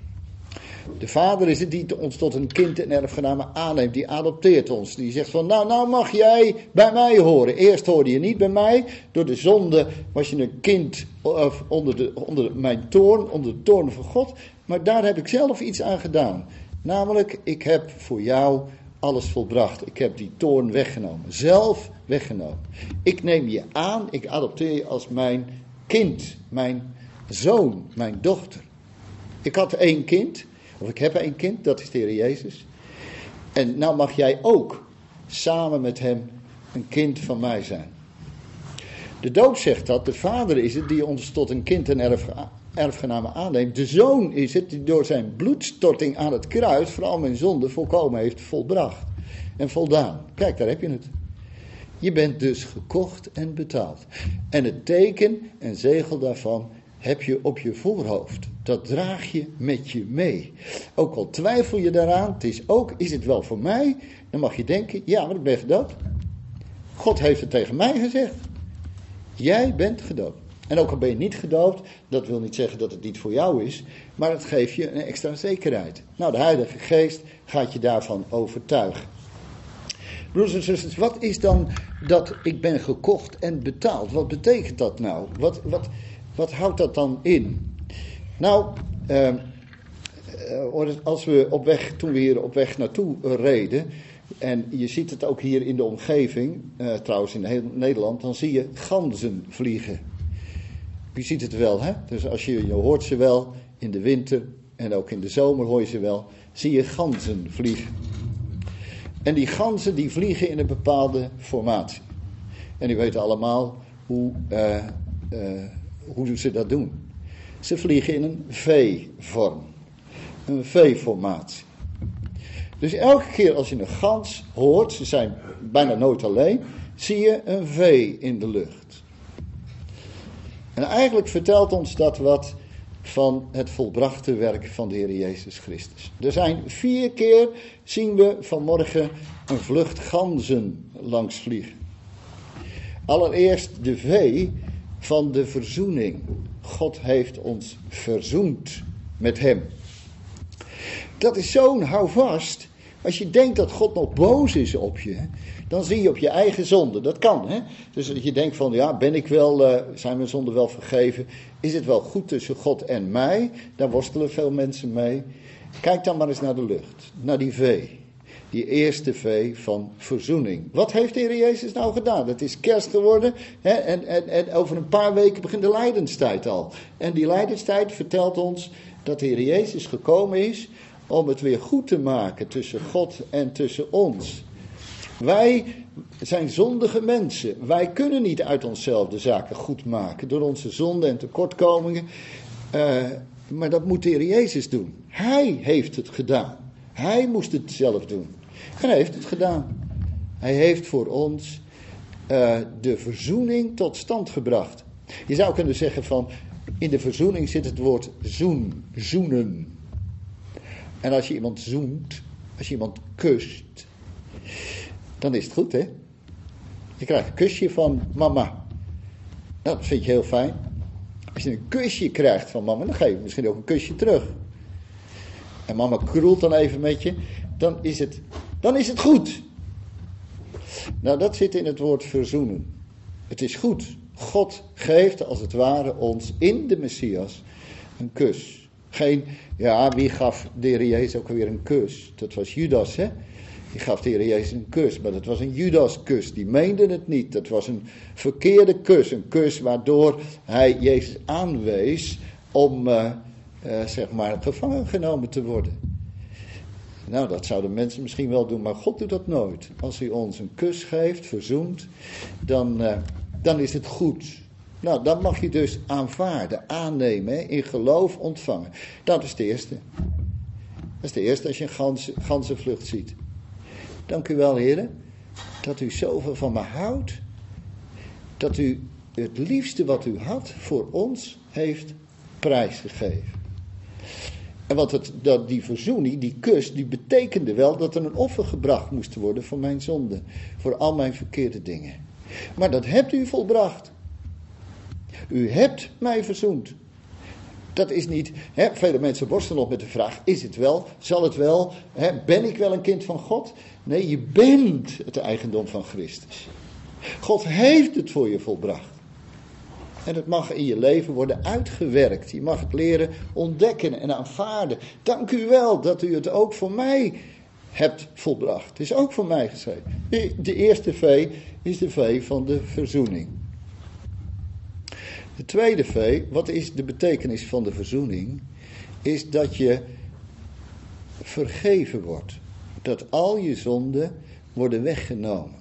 De vader is het die ons tot een kind en erfgename aanneemt. Die adopteert ons. Die zegt van, nou, nou mag jij bij mij horen. Eerst hoorde je niet bij mij. Door de zonde was je een kind of onder, de, onder mijn toorn, onder de toorn van God. Maar daar heb ik zelf iets aan gedaan. Namelijk, ik heb voor jou alles volbracht. Ik heb die toorn weggenomen. Zelf weggenomen. Ik neem je aan, ik adopteer je als mijn kind. Mijn zoon, mijn dochter. Ik had één kind. Of ik heb één kind, dat is de Heer Jezus. En nou mag jij ook samen met hem een kind van mij zijn. De doop zegt dat, de vader is het die ons tot een kind en erf, erfgename aanneemt. De zoon is het die door zijn bloedstorting aan het kruis voor al mijn zonden volkomen heeft volbracht en voldaan. Kijk, daar heb je het. Je bent dus gekocht en betaald. En het teken en zegel daarvan heb je op je voorhoofd. Dat draag je met je mee. Ook al twijfel je daaraan, het is ook, is het wel voor mij? Dan mag je denken, ja, maar ik ben gedoopt. God heeft het tegen mij gezegd. Jij bent gedoopt. En ook al ben je niet gedoopt, dat wil niet zeggen dat het niet voor jou is, maar het geeft je een extra zekerheid. Nou, de Heilige Geest gaat je daarvan overtuigen. Broers en zusters, wat is dan dat ik ben gekocht en betaald? Wat betekent dat nou? Wat, wat, wat houdt dat dan in? Nou, uh, als we op weg, toen we hier op weg naartoe reden, en je ziet het ook hier in de omgeving, uh, trouwens in heel Nederland, dan zie je ganzen vliegen. Je ziet het wel, hè? Dus als je, je hoort ze wel in de winter en ook in de zomer hoor je ze wel, zie je ganzen vliegen. En die ganzen die vliegen in een bepaalde formatie. En die weten allemaal hoe, uh, uh, hoe ze dat doen. Ze vliegen in een V-vorm. Een V-formatie. Dus elke keer als je een gans hoort, ze zijn bijna nooit alleen, zie je een V in de lucht. En eigenlijk vertelt ons dat wat van het volbrachte werk van de Heer Jezus Christus. Er zijn vier keer, zien we vanmorgen, een vlucht ganzen langs vliegen. Allereerst de V van de verzoening. God heeft ons verzoend met hem. Dat is zo'n houvast. Als je denkt dat God nog boos is op je, dan zie je op je eigen zonde. Dat kan, hè. Dus dat je denkt van, ja, ben ik wel, uh, zijn mijn zonden wel vergeven? Is het wel goed tussen God en mij? Daar worstelen veel mensen mee. Kijk dan maar eens naar de lucht, naar die V. Die eerste V van verzoening. Wat heeft de Heer Jezus nou gedaan? Het is kerst geworden, hè, en, en, en over een paar weken begint de lijdenstijd al. En die lijdenstijd vertelt ons dat de Heer Jezus gekomen is om het weer goed te maken tussen God en tussen ons. Wij zijn zondige mensen. Wij kunnen niet uit onszelf de zaken goed maken door onze zonden en tekortkomingen. Uh, maar dat moet de Heer Jezus doen. Hij heeft het gedaan. Hij moest het zelf doen. En hij heeft het gedaan. Hij heeft voor ons uh, de verzoening tot stand gebracht. Je zou kunnen zeggen van, in de verzoening zit het woord zoen, zoenen. En als je iemand zoent, als je iemand kust, dan is het goed, hè? Je krijgt een kusje van mama. Nou, dat vind je heel fijn. Als je een kusje krijgt van mama, dan geef je misschien ook een kusje terug. En mama kroelt dan even met je, dan is het, dan is het goed. Nou, dat zit in het woord verzoenen. Het is goed. God geeft als het ware ons in de Messias een kus. Geen, ja, wie gaf de Heer Jezus ook weer een kus? Dat was Judas, hè? Die gaf de Heer Jezus een kus, maar dat was een Judas-kus. Die meende het niet. Dat was een verkeerde kus. Een kus waardoor hij Jezus aanwees om, uh, uh, zeg maar, gevangen genomen te worden. Nou, dat zouden mensen misschien wel doen, maar God doet dat nooit. Als hij ons een kus geeft, verzoent, dan, uh, dan is het goed. Nou, dan mag je dus aanvaarden, aannemen, hè, in geloof ontvangen. Dat is de eerste. Dat is de eerste als je een ganse, ganzenvlucht ziet. Dank u wel, heren, dat u zoveel van me houdt. Dat u het liefste wat u had voor ons heeft prijsgegeven. En wat het, dat die verzoening, die kus, die betekende wel dat er een offer gebracht moest worden voor mijn zonde. Voor al mijn verkeerde dingen. Maar dat hebt u volbracht. U hebt mij verzoend. Dat is niet, hè, vele mensen worstelen nog met de vraag, is het wel, zal het wel, hè, ben ik wel een kind van God? Nee, je bent het eigendom van Christus. God heeft het voor je volbracht. En het mag in je leven worden uitgewerkt. Je mag het leren ontdekken en aanvaarden. Dank u wel dat u het ook voor mij hebt volbracht. Het is ook voor mij geschreven. De, de eerste V is de V van de verzoening. De tweede V, wat is de betekenis van de verzoening? Is dat je vergeven wordt. Dat al je zonden worden weggenomen.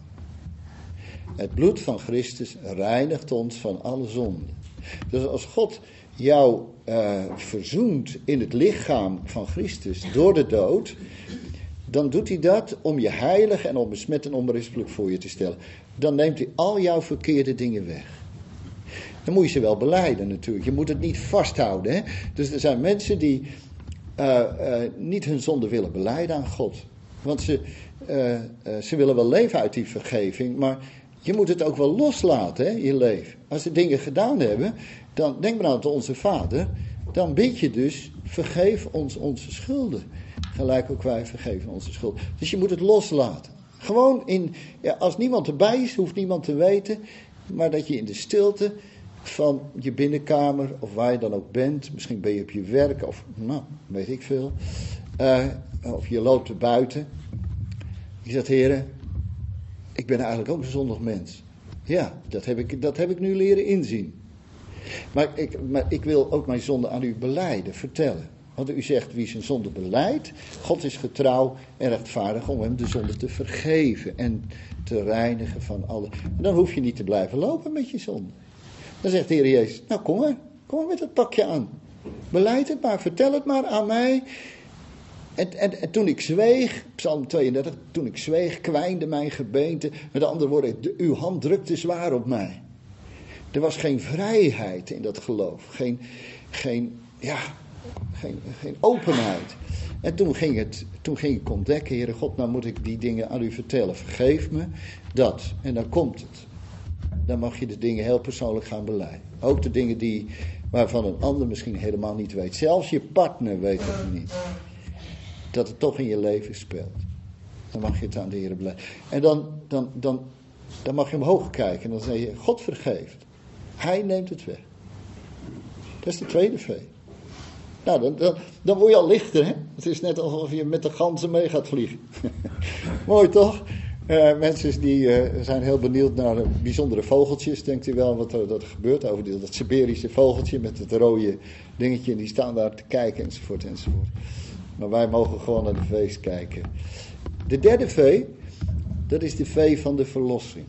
Het bloed van Christus reinigt ons van alle zonden. Dus als God jou uh, verzoent in het lichaam van Christus door de dood, dan doet hij dat om je heilig en onbesmet en onberispelijk voor je te stellen. Dan neemt hij al jouw verkeerde dingen weg. Dan moet je ze wel belijden natuurlijk. Je moet het niet vasthouden. Hè? Dus er zijn mensen die uh, uh, niet hun zonde willen belijden aan God. Want ze, uh, uh, ze willen wel leven uit die vergeving, maar je moet het ook wel loslaten, hè, je leven. Als ze dingen gedaan hebben, dan denk maar aan onze Vader, dan bid je dus, vergeef ons onze schulden. Gelijk ook wij vergeven onze schulden. Dus je moet het loslaten. Gewoon in, ja, als niemand erbij is, hoeft niemand te weten, maar dat je in de stilte van je binnenkamer, of waar je dan ook bent, misschien ben je op je werk, of nou, weet ik veel, uh, of je loopt er buiten. Je zegt, heren, ik ben eigenlijk ook een zondig mens. Ja, dat heb ik, dat heb ik nu leren inzien. Maar ik, maar ik wil ook mijn zonde aan u belijden, vertellen. Want u zegt, wie zijn zonde belijdt, God is getrouw en rechtvaardig om hem de zonde te vergeven en te reinigen van alle. En dan hoef je niet te blijven lopen met je zonde. Dan zegt de Heer Jezus, nou kom maar, kom maar met dat pakje aan. Belijd het maar, vertel het maar aan mij. En, en, en toen ik zweeg, Psalm tweeëndertig, toen ik zweeg, kwijnde mijn gebeente. Met andere woorden, de, uw hand drukte zwaar op mij. Er was geen vrijheid in dat geloof. Geen, geen, ja, geen, geen openheid. En toen ging, het, toen ging ik ontdekken, Heere God, nou moet ik die dingen aan u vertellen. Vergeef me dat. En dan komt het. Dan mag je de dingen heel persoonlijk gaan belijden. Ook de dingen die, waarvan een ander misschien helemaal niet weet. Zelfs je partner weet het niet. Dat het toch in je leven speelt. Dan mag je het aan de Heer belijden. En dan, dan, dan, dan mag je omhoog kijken. En dan zeg je, God vergeeft. Hij neemt het weg. Dat is de tweede V. Nou, dan, dan, dan word je al lichter, hè. Het is net alsof je met de ganzen mee gaat vliegen. Mooi toch? Uh, mensen die uh, zijn heel benieuwd naar uh, bijzondere vogeltjes. Denkt u wel wat er dat gebeurt over die, dat Siberische vogeltje met het rode dingetje. En die staan daar te kijken enzovoort enzovoort. Maar wij mogen gewoon naar de V's kijken. De derde V, dat is de V van de verlossing.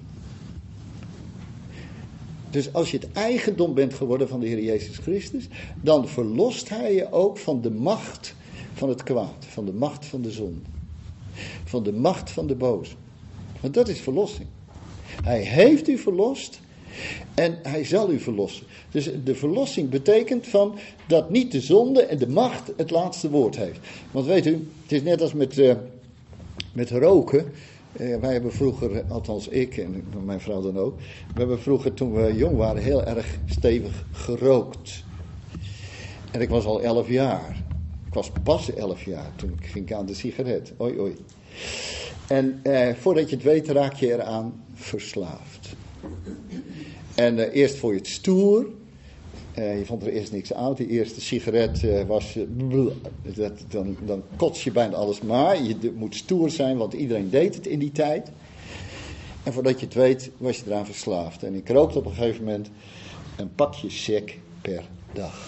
Dus als je het eigendom bent geworden van de Heer Jezus Christus, dan verlost hij je ook van de macht van het kwaad. Van de macht van de zonde. Van de macht van de boze. Want dat is verlossing. Hij heeft u verlost en hij zal u verlossen. Dus de verlossing betekent van dat niet de zonde en de macht het laatste woord heeft. Want weet u, het is net als met, uh, met roken. Uh, wij hebben vroeger, althans ik en mijn vrouw dan ook, we hebben vroeger toen we jong waren heel erg stevig gerookt. En ik was al elf jaar. Ik was pas elf jaar toen ik ging aan de sigaret. Oei oei. En eh, voordat je het weet raak je eraan verslaafd. En uh, eerst vond je het stoer. Uh, je vond er eerst niks aan. Die eerste sigaret uh, was... Uh, dat, dan, dan kots je bijna alles. Maar je d- moet stoer zijn, want iedereen deed het in die tijd. En voordat je het weet, was je eraan verslaafd. En ik rookte op een gegeven moment een pakje sec per dag.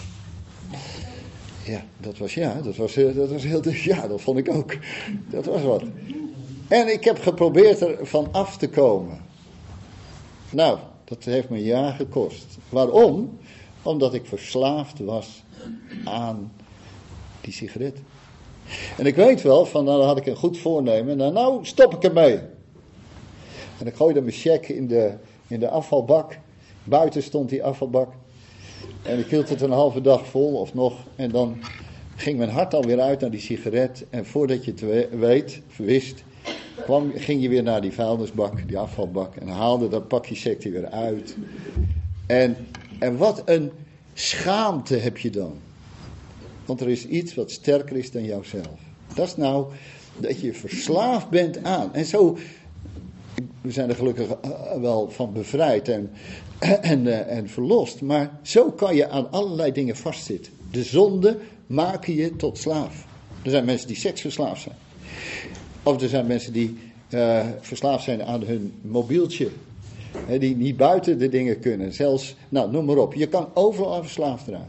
Ja, dat was ja, dat was, uh, dat was heel... Ja, dat vond ik ook. Dat was wat. En ik heb geprobeerd er van af te komen. Nou, dat heeft me een jaar gekost. Waarom? Omdat ik verslaafd was aan die sigaret. En ik weet wel, van nou, dan had ik een goed voornemen. Nou, nou stop ik ermee. En ik gooide mijn cheque in de, in de afvalbak. Buiten stond die afvalbak. En ik hield het een halve dag vol of nog. En dan ging mijn hart alweer uit naar die sigaret. En voordat je het weet, wist, kwam, ging je weer naar die vuilnisbak, die afvalbak. En haalde dat pakje sec weer uit. En... En wat een schaamte heb je dan. Want er is iets wat sterker is dan jouzelf. Dat is nou dat je verslaafd bent aan. En zo, we zijn er gelukkig wel van bevrijd en, en, en verlost. Maar zo kan je aan allerlei dingen vastzitten. De zonde maken je tot slaaf. Er zijn mensen die seksverslaafd zijn. Of er zijn mensen die uh, verslaafd zijn aan hun mobieltje. He, die niet buiten de dingen kunnen. Zelfs, nou noem maar op. Je kan overal aan verslaafd raken.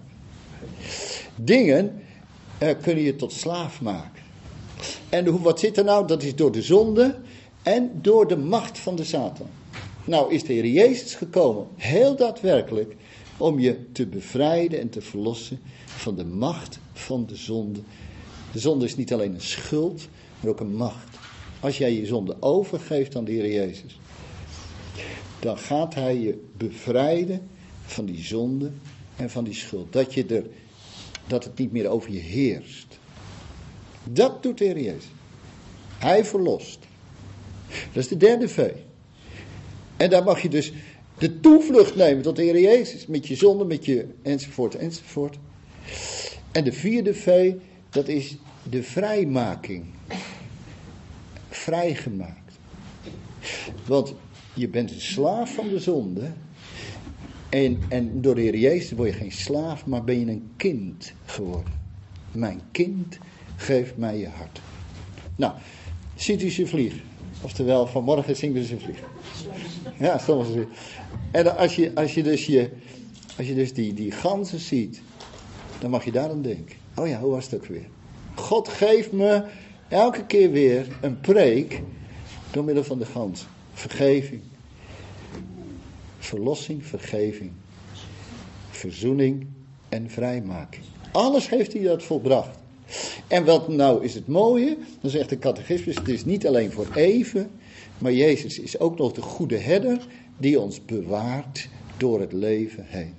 Dingen uh, kunnen je tot slaaf maken. En hoe, wat zit er nou? Dat is door de zonde en door de macht van de Satan. Nou is de Heer Jezus gekomen, heel daadwerkelijk, om je te bevrijden en te verlossen van de macht van de zonde. De zonde is niet alleen een schuld, maar ook een macht. Als jij je zonde overgeeft aan de Heer Jezus, dan gaat hij je bevrijden van die zonde en van die schuld. Dat, je er, dat het niet meer over je heerst. Dat doet de Heer Jezus. Hij verlost. Dat is de derde V. En daar mag je dus de toevlucht nemen tot de Heer Jezus. Met je zonde, met je enzovoort, enzovoort. En de vierde V, dat is de vrijmaking. Vrijgemaakt. Want je bent een slaaf van de zonde. En, en door de Heer Jezus word je geen slaaf, maar ben je een kind geworden. Mijn kind, geef mij je hart. Nou, ziet u ze vliegen? Oftewel, vanmorgen zien we ze vliegen. Ja, soms. En als je, als je dus, je, als je dus die, die ganzen ziet, dan mag je daarom denken. Oh ja, hoe was het ook weer? God geeft me elke keer weer een preek door middel van de gans. Vergeving. Verlossing, vergeving. Verzoening en vrijmaking. Alles heeft hij dat volbracht. En wat nou is het mooie, dan zegt de catechismus, het is niet alleen voor even, maar Jezus is ook nog de goede herder die ons bewaart door het leven heen.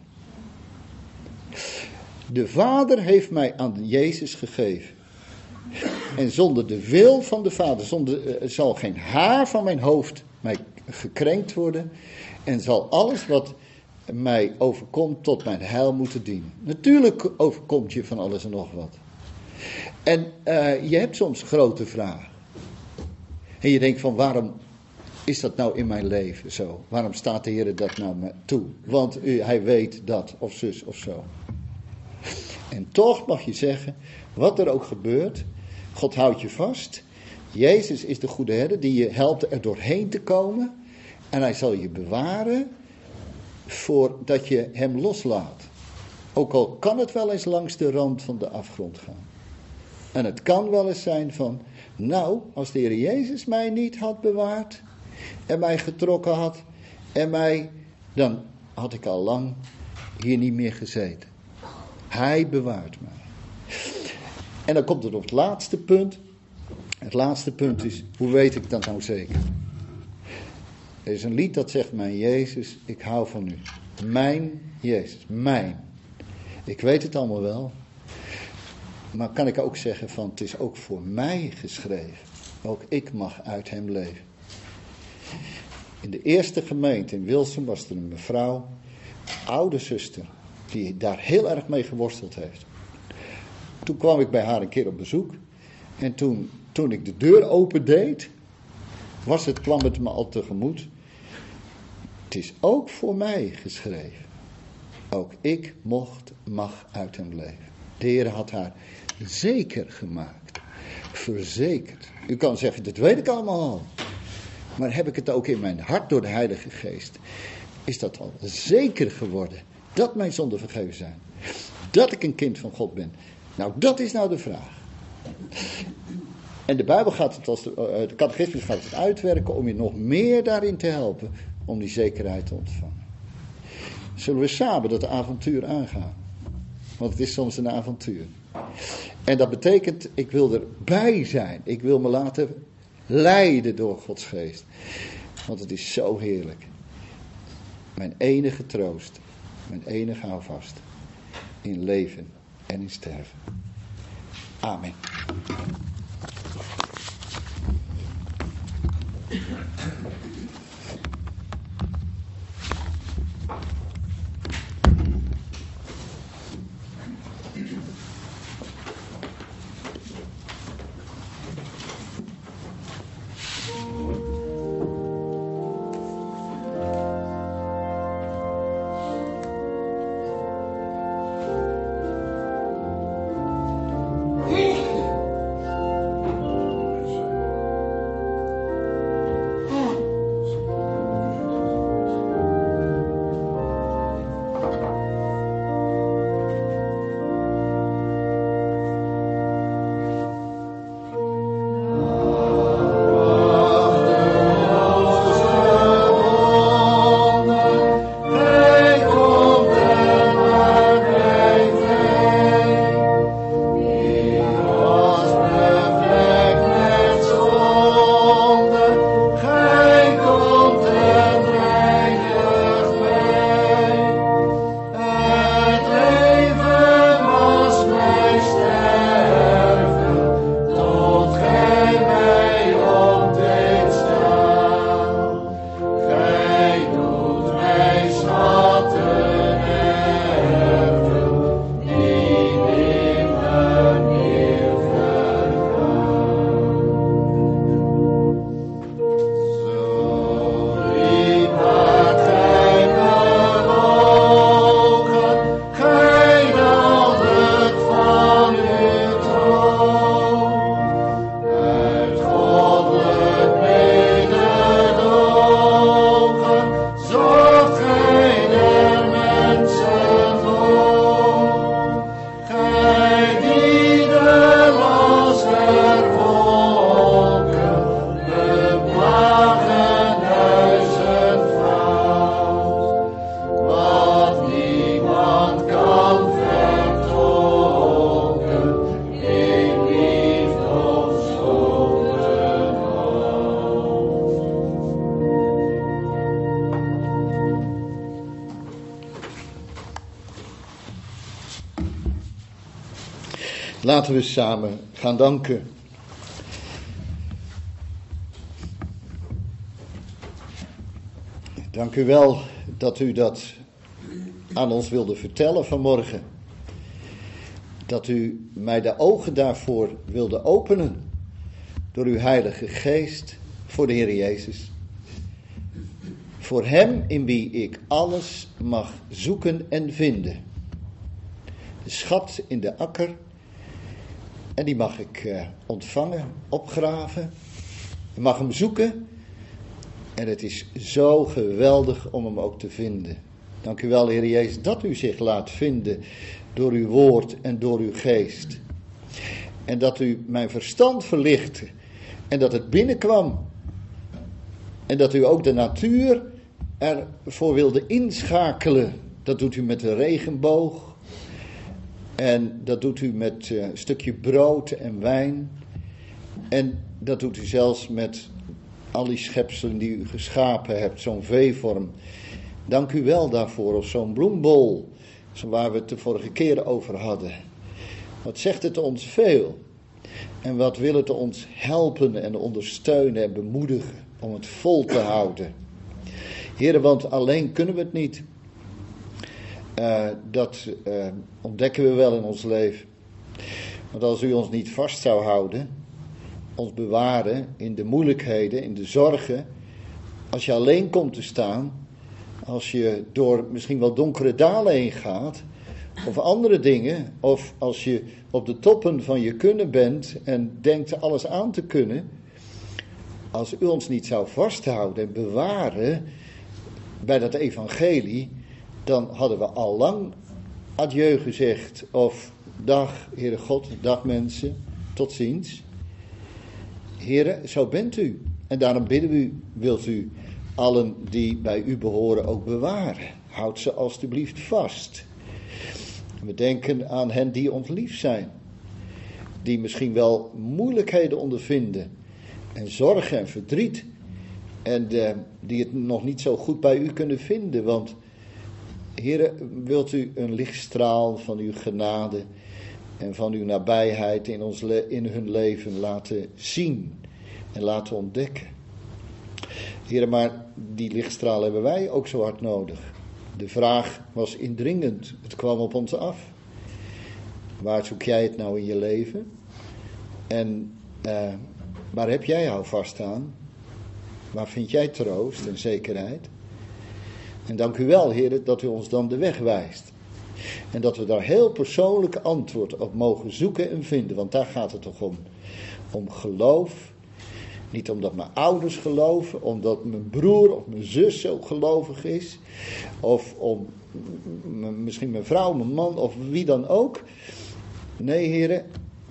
De Vader heeft mij aan Jezus gegeven. En zonder de wil van de Vader zonder, uh, zal geen haar van mijn hoofd mij gekrenkt worden. En zal alles wat mij overkomt tot mijn heil moeten dienen. Natuurlijk overkomt je van alles en nog wat. En uh, je hebt soms grote vragen. En je denkt van waarom is dat nou in mijn leven zo? Waarom staat de Heer dat nou me toe? Want uh, hij weet dat of zus of zo. En toch mag je zeggen, wat er ook gebeurt, God houdt je vast. Jezus is de goede herder die je helpt er doorheen te komen. En hij zal je bewaren voordat je hem loslaat. Ook al kan het wel eens langs de rand van de afgrond gaan. En het kan wel eens zijn van, nou, als de Heer Jezus mij niet had bewaard en mij getrokken had en mij, dan had ik al lang hier niet meer gezeten. Hij bewaart mij. En dan komt het op het laatste punt. Het laatste punt is, hoe weet ik dat nou zeker? Er is een lied dat zegt, mijn Jezus, ik hou van u. Mijn Jezus, mijn. Ik weet het allemaal wel. Maar kan ik ook zeggen van, het is ook voor mij geschreven. Ook ik mag uit hem leven. In de eerste gemeente in Wilsum was er een mevrouw, oude zuster, die daar heel erg mee geworsteld heeft. Toen kwam ik bij haar een keer op bezoek. En toen, toen ik de deur opendeed, was het, kwam het me al tegemoet. Het is ook voor mij geschreven. ook ik mocht, mag uit hem leven. De Heer had haar zeker gemaakt, verzekerd. U kan zeggen, dat weet ik allemaal al. Maar heb ik het ook in mijn hart door de Heilige Geest? Is dat al zeker geworden? Dat mijn zonden vergeven zijn. Dat ik een kind van God ben. Nou, dat is nou de vraag. En de Bijbel gaat het als de, de catechismus gaat het uitwerken om je nog meer daarin te helpen om die zekerheid te ontvangen. Zullen we samen dat avontuur aangaan? Want het is soms een avontuur. En dat betekent, ik wil erbij zijn. Ik wil me laten leiden door Gods geest. Want het is zo heerlijk. Mijn enige troost, mijn enige houvast in leven en in sterven. Amen. Laten we samen gaan danken. Dank u wel dat u dat aan ons wilde vertellen vanmorgen. Dat u mij de ogen daarvoor wilde openen. Door uw Heilige Geest voor de Heer Jezus. Voor hem in wie ik alles mag zoeken en vinden. De schat in de akker. En die mag ik uh, ontvangen, opgraven. Ik mag hem zoeken. En het is zo geweldig om hem ook te vinden. Dank u wel, Heer Jezus, dat u zich laat vinden door uw woord en door uw geest. En dat u mijn verstand verlichtte. En dat het binnenkwam. En dat u ook de natuur ervoor wilde inschakelen. Dat doet u met de regenboog. En dat doet u met uh, een stukje brood en wijn. En dat doet u zelfs met al die schepselen die u geschapen hebt. Zo'n veevorm. Dank u wel daarvoor. Of zo'n bloembol. Zo waar we het de vorige keer over hadden. Wat zegt het ons veel. En wat wil het ons helpen en ondersteunen en bemoedigen. Om het vol te houden. Heren, want alleen kunnen we het niet. Uh, dat uh, ontdekken we wel in ons leven. Want als u ons niet vast zou houden, ons bewaren in de moeilijkheden, in de zorgen, als je alleen komt te staan, als je door misschien wel donkere dalen heen gaat, of andere dingen, of als je op de toppen van je kunnen bent en denkt alles aan te kunnen, als u ons niet zou vasthouden en bewaren bij dat evangelie, dan hadden we al lang adieu gezegd, of dag Heere God, dag mensen, tot ziens. Heere, zo bent u. En daarom bidden we u, wilt u allen die bij u behoren ook bewaren. Houd ze alstublieft vast. We denken aan hen die ons lief zijn. Die misschien wel moeilijkheden ondervinden. En zorgen en verdriet. En uh, die het nog niet zo goed bij u kunnen vinden. Want, Heere, wilt u een lichtstraal van uw genade en van uw nabijheid in, ons le- in hun leven laten zien en laten ontdekken. Heere, maar die lichtstraal hebben wij ook zo hard nodig. De vraag was indringend, het kwam op ons af. Waar zoek jij het nou in je leven? En uh, waar heb jij jou vast aan? Waar vind jij troost en zekerheid? En dank u wel, Heer, dat u ons dan de weg wijst. En dat we daar heel persoonlijke antwoord op mogen zoeken en vinden. Want daar gaat het toch om. Om geloof. Niet omdat mijn ouders geloven. Omdat mijn broer of mijn zus zo gelovig is. Of om m- misschien mijn vrouw, mijn man of wie dan ook. Nee, Heer.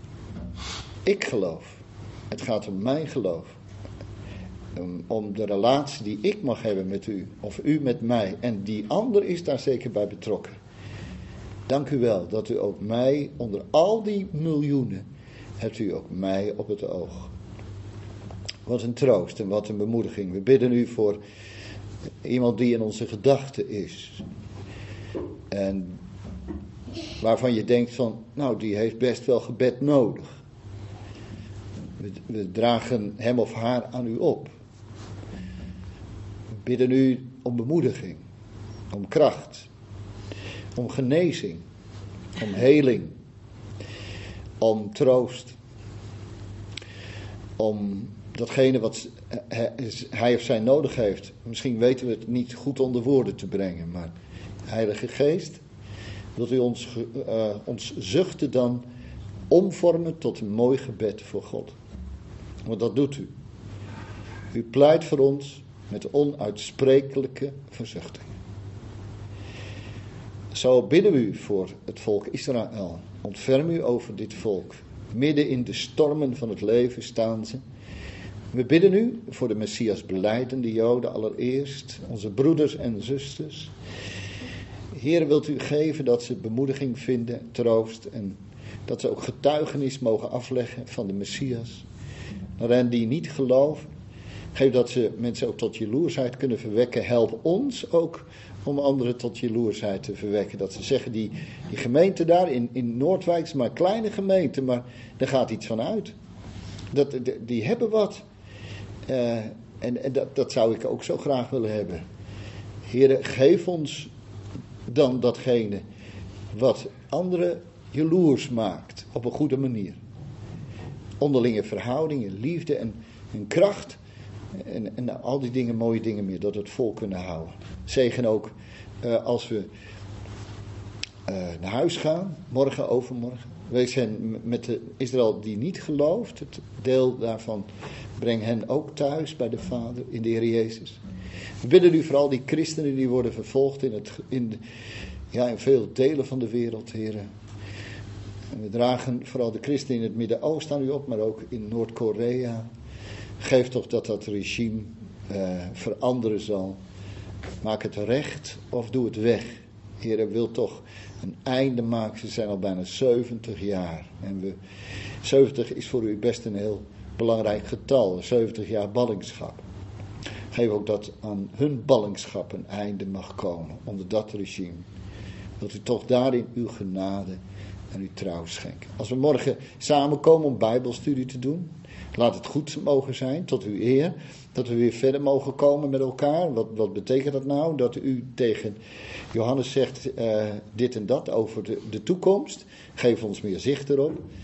Ik geloof. Het gaat om mijn geloof. Om, om de relatie die ik mag hebben met u. Of u met mij. En die ander is daar zeker bij betrokken. Dank u wel dat u ook mij, onder al die miljoenen, hebt u ook mij op het oog. Wat een troost en wat een bemoediging. We bidden u voor iemand die in onze gedachten is. En waarvan je denkt van, nou die heeft best wel gebed nodig. We, we dragen hem of haar aan u op. We bidden u om bemoediging, om kracht. Om genezing, om heling, om troost, om datgene wat hij of zij nodig heeft. Misschien weten we het niet goed onder woorden te brengen, maar Heilige Geest, wilt u ons, uh, ons zuchten dan omvormen tot een mooi gebed voor God. Want dat doet u. U pleit voor ons met onuitsprekelijke verzuchting. Zo bidden we u voor het volk Israël. Ontferm u over dit volk. Midden in de stormen van het leven staan ze. We bidden u voor de Messias belijdende Joden allereerst. Onze broeders en zusters. Heer, wilt u geven dat ze bemoediging vinden, troost. En dat ze ook getuigenis mogen afleggen van de Messias. Maar hen die niet geloven. Geef dat ze mensen ook tot jaloersheid kunnen verwekken. Help ons ook om anderen tot jaloersheid te verwekken. Dat ze zeggen, die, die gemeente daar in, in Noordwijk is maar een kleine gemeente, maar er gaat iets van uit. Dat, de, die hebben wat. Uh, en en dat, dat zou ik ook zo graag willen hebben. Heere, geef ons dan datgene wat anderen jaloers maakt. Op een goede manier. Onderlinge verhoudingen, liefde en, en kracht. En, en al die dingen, mooie dingen meer, dat we het vol kunnen houden. Zegen ook uh, als we uh, naar huis gaan, morgen, overmorgen. Wees hen met de Israël die niet gelooft, het deel daarvan, breng hen ook thuis bij de Vader in de Heer Jezus. We bidden u vooral die christenen die worden vervolgd in, het, in, de, ja, in veel delen van de wereld, heren. En we dragen vooral de christenen in het Midden-Oosten aan u op, maar ook in Noord-Korea. Geef toch dat dat regime uh, veranderen zal. Maak het recht of doe het weg. Heer, wil toch een einde maken. Ze zijn al bijna zeventig jaar. En we, zeventig is voor u best een heel belangrijk getal. zeventig jaar ballingschap. Geef ook dat aan hun ballingschap een einde mag komen. Onder dat regime. Wilt u toch daarin uw genade en uw trouw schenken. Als we morgen samenkomen om bijbelstudie te doen. Laat het goed mogen zijn, tot uw eer. Dat we weer verder mogen komen met elkaar. Wat, wat betekent dat nou? Dat u tegen Johannes zegt uh, dit en dat over de, de toekomst. Geef ons meer zicht erop.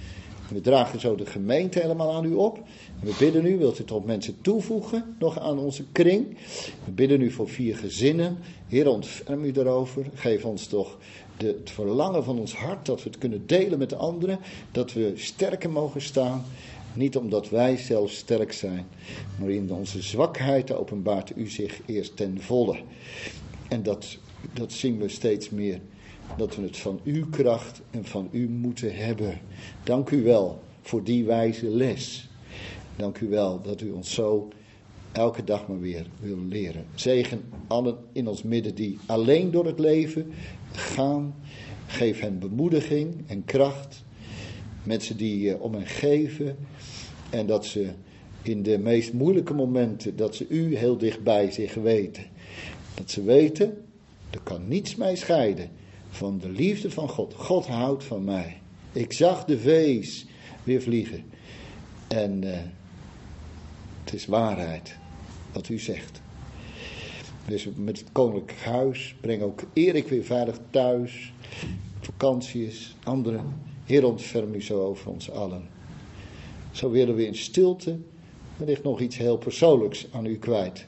We dragen zo de gemeente helemaal aan u op. En we bidden u, wilt u toch mensen toevoegen nog aan onze kring. We bidden u voor vier gezinnen. Heer, ontferm u daarover. Geef ons toch de, het verlangen van ons hart dat we het kunnen delen met anderen. Dat we sterker mogen staan. Niet omdat wij zelf sterk zijn, maar in onze zwakheid openbaart u zich eerst ten volle. En dat, dat zien we steeds meer. Dat we het van uw kracht en van u moeten hebben. Dank u wel voor die wijze les. Dank u wel dat u ons zo elke dag maar weer wil leren. Zegen allen in ons midden die alleen door het leven gaan. Geef hen bemoediging en kracht. Mensen die uh, om hen geven. En dat ze in de meest moeilijke momenten, dat ze u heel dichtbij zich weten. Dat ze weten, er kan niets mij scheiden van de liefde van God. God houdt van mij. Ik zag de vees weer vliegen. En uh, het is waarheid wat u zegt. Dus met het koninklijk huis breng ook Erik weer veilig thuis. Vakantie is, anderen. Heer, ontferm u zo over ons allen. Zo willen we in stilte wellicht nog iets heel persoonlijks aan u kwijt.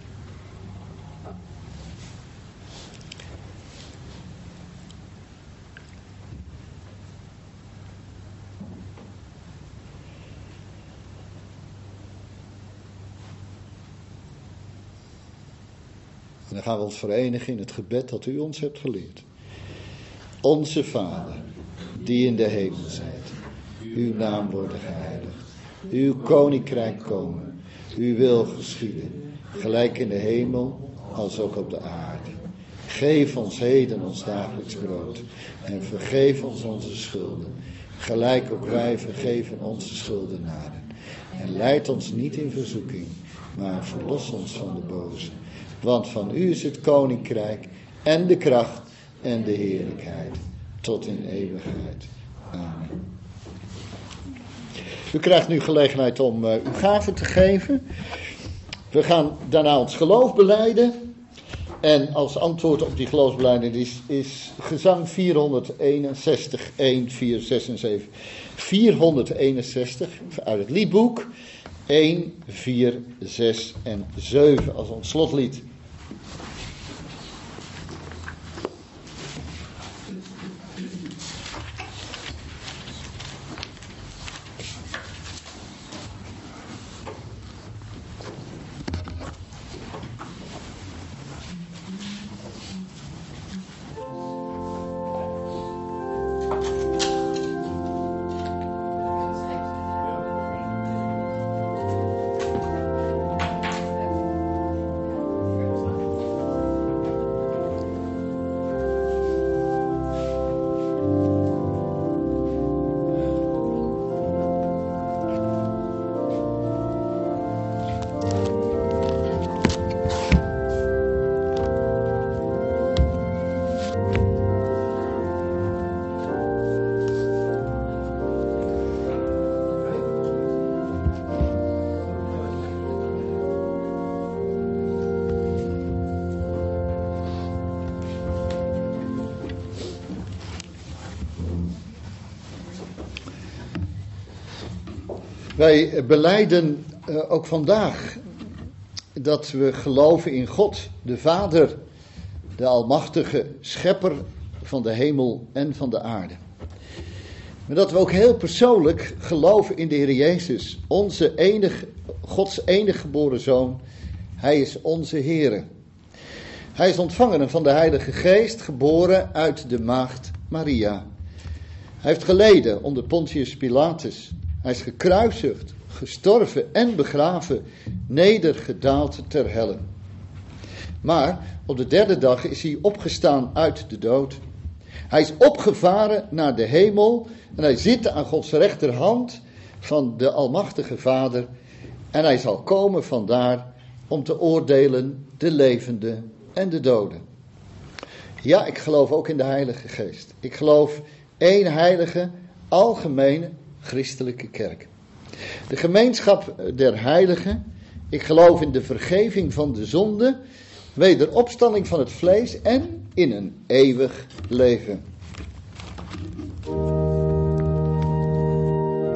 En dan gaan we ons verenigen in het gebed dat u ons hebt geleerd. Onze Vader, die in de hemel zijt, uw naam worden geheiligd, uw koninkrijk komen, uw wil geschieden, gelijk in de hemel als ook op de aarde. Geef ons heden ons dagelijks brood en vergeef ons onze schulden, gelijk ook wij vergeven onze schuldenaren. En leid ons niet in verzoeking, maar verlos ons van de boze. Want van u is het koninkrijk en de kracht en de heerlijkheid tot in eeuwigheid. Amen. U krijgt nu gelegenheid om uh, uw gaven te geven. We gaan daarna ons geloof belijden. En als antwoord op die geloofsbelijdenis is, is gezang vierhonderdeenenzestig, een, vier, zes en zeven. vierhonderdeenenzestig uit het liedboek. een, vier, zes en zeven als ons slotlied. Wij belijden uh, ook vandaag dat we geloven in God, de Vader, de almachtige schepper van de hemel en van de aarde. Maar dat we ook heel persoonlijk geloven in de Heer Jezus, onze enige, Gods enige geboren Zoon. Hij is onze Heere. Hij is ontvangen van de Heilige Geest, geboren uit de maagd Maria. Hij heeft geleden onder Pontius Pilatus. Hij is gekruisigd, gestorven en begraven, nedergedaald ter helle. Maar op de derde dag is hij opgestaan uit de dood. Hij is opgevaren naar de hemel en hij zit aan Gods rechterhand van de Almachtige Vader. En hij zal komen vandaar om te oordelen de levenden en de doden. Ja, ik geloof ook in de Heilige Geest. Ik geloof één heilige, algemene, christelijke kerk. De gemeenschap der heiligen. Ik geloof in de vergeving van de zonde, wederopstanding van het vlees en in een eeuwig leven.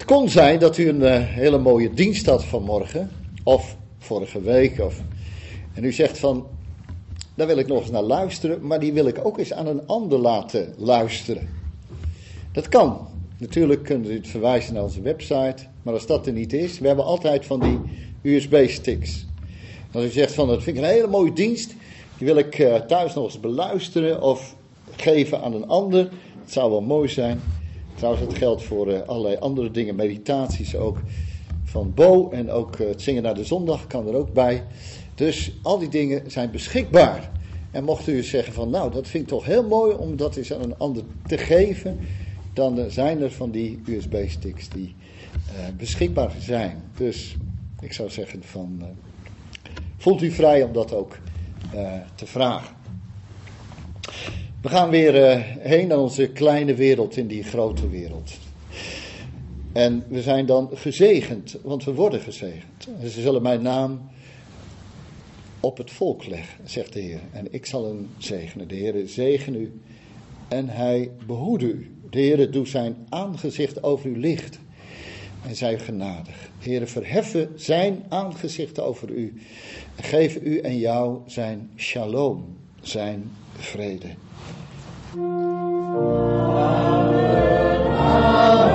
kon zijn dat u een uh, hele mooie dienst had vanmorgen, of vorige week, of, en u zegt van, daar wil ik nog eens naar luisteren, maar die wil ik ook eens aan een ander laten luisteren. Dat kan. Natuurlijk kunt u het verwijzen naar onze website, maar als dat er niet is, we hebben altijd van die U S B-sticks. Als u zegt van, dat vind ik een hele mooie dienst, die wil ik uh, thuis nog eens beluisteren of geven aan een ander. Het zou wel mooi zijn. Trouwens, dat geldt voor uh, allerlei andere dingen, meditaties ook van Bo en ook uh, het zingen naar de zondag kan er ook bij. Dus al die dingen zijn beschikbaar. En mocht u zeggen van, nou, dat vind ik toch heel mooi om dat eens aan een ander te geven, dan uh, zijn er van die U S B-sticks die uh, beschikbaar zijn. Dus ik zou zeggen van, uh, voelt u vrij om dat ook uh, te vragen. We gaan weer uh, heen naar onze kleine wereld in die grote wereld. En we zijn dan gezegend, want we worden gezegend. En ze zullen mijn naam op het volk leggen, zegt de Heer. En ik zal hem zegenen. De Heer zegen u en hij behoede u. De Heer doet zijn aangezicht over u licht en zij genadig. De Heer verheffen zijn aangezicht over u en geven u en jou zijn shalom, zijn vrede. Amen. Amen.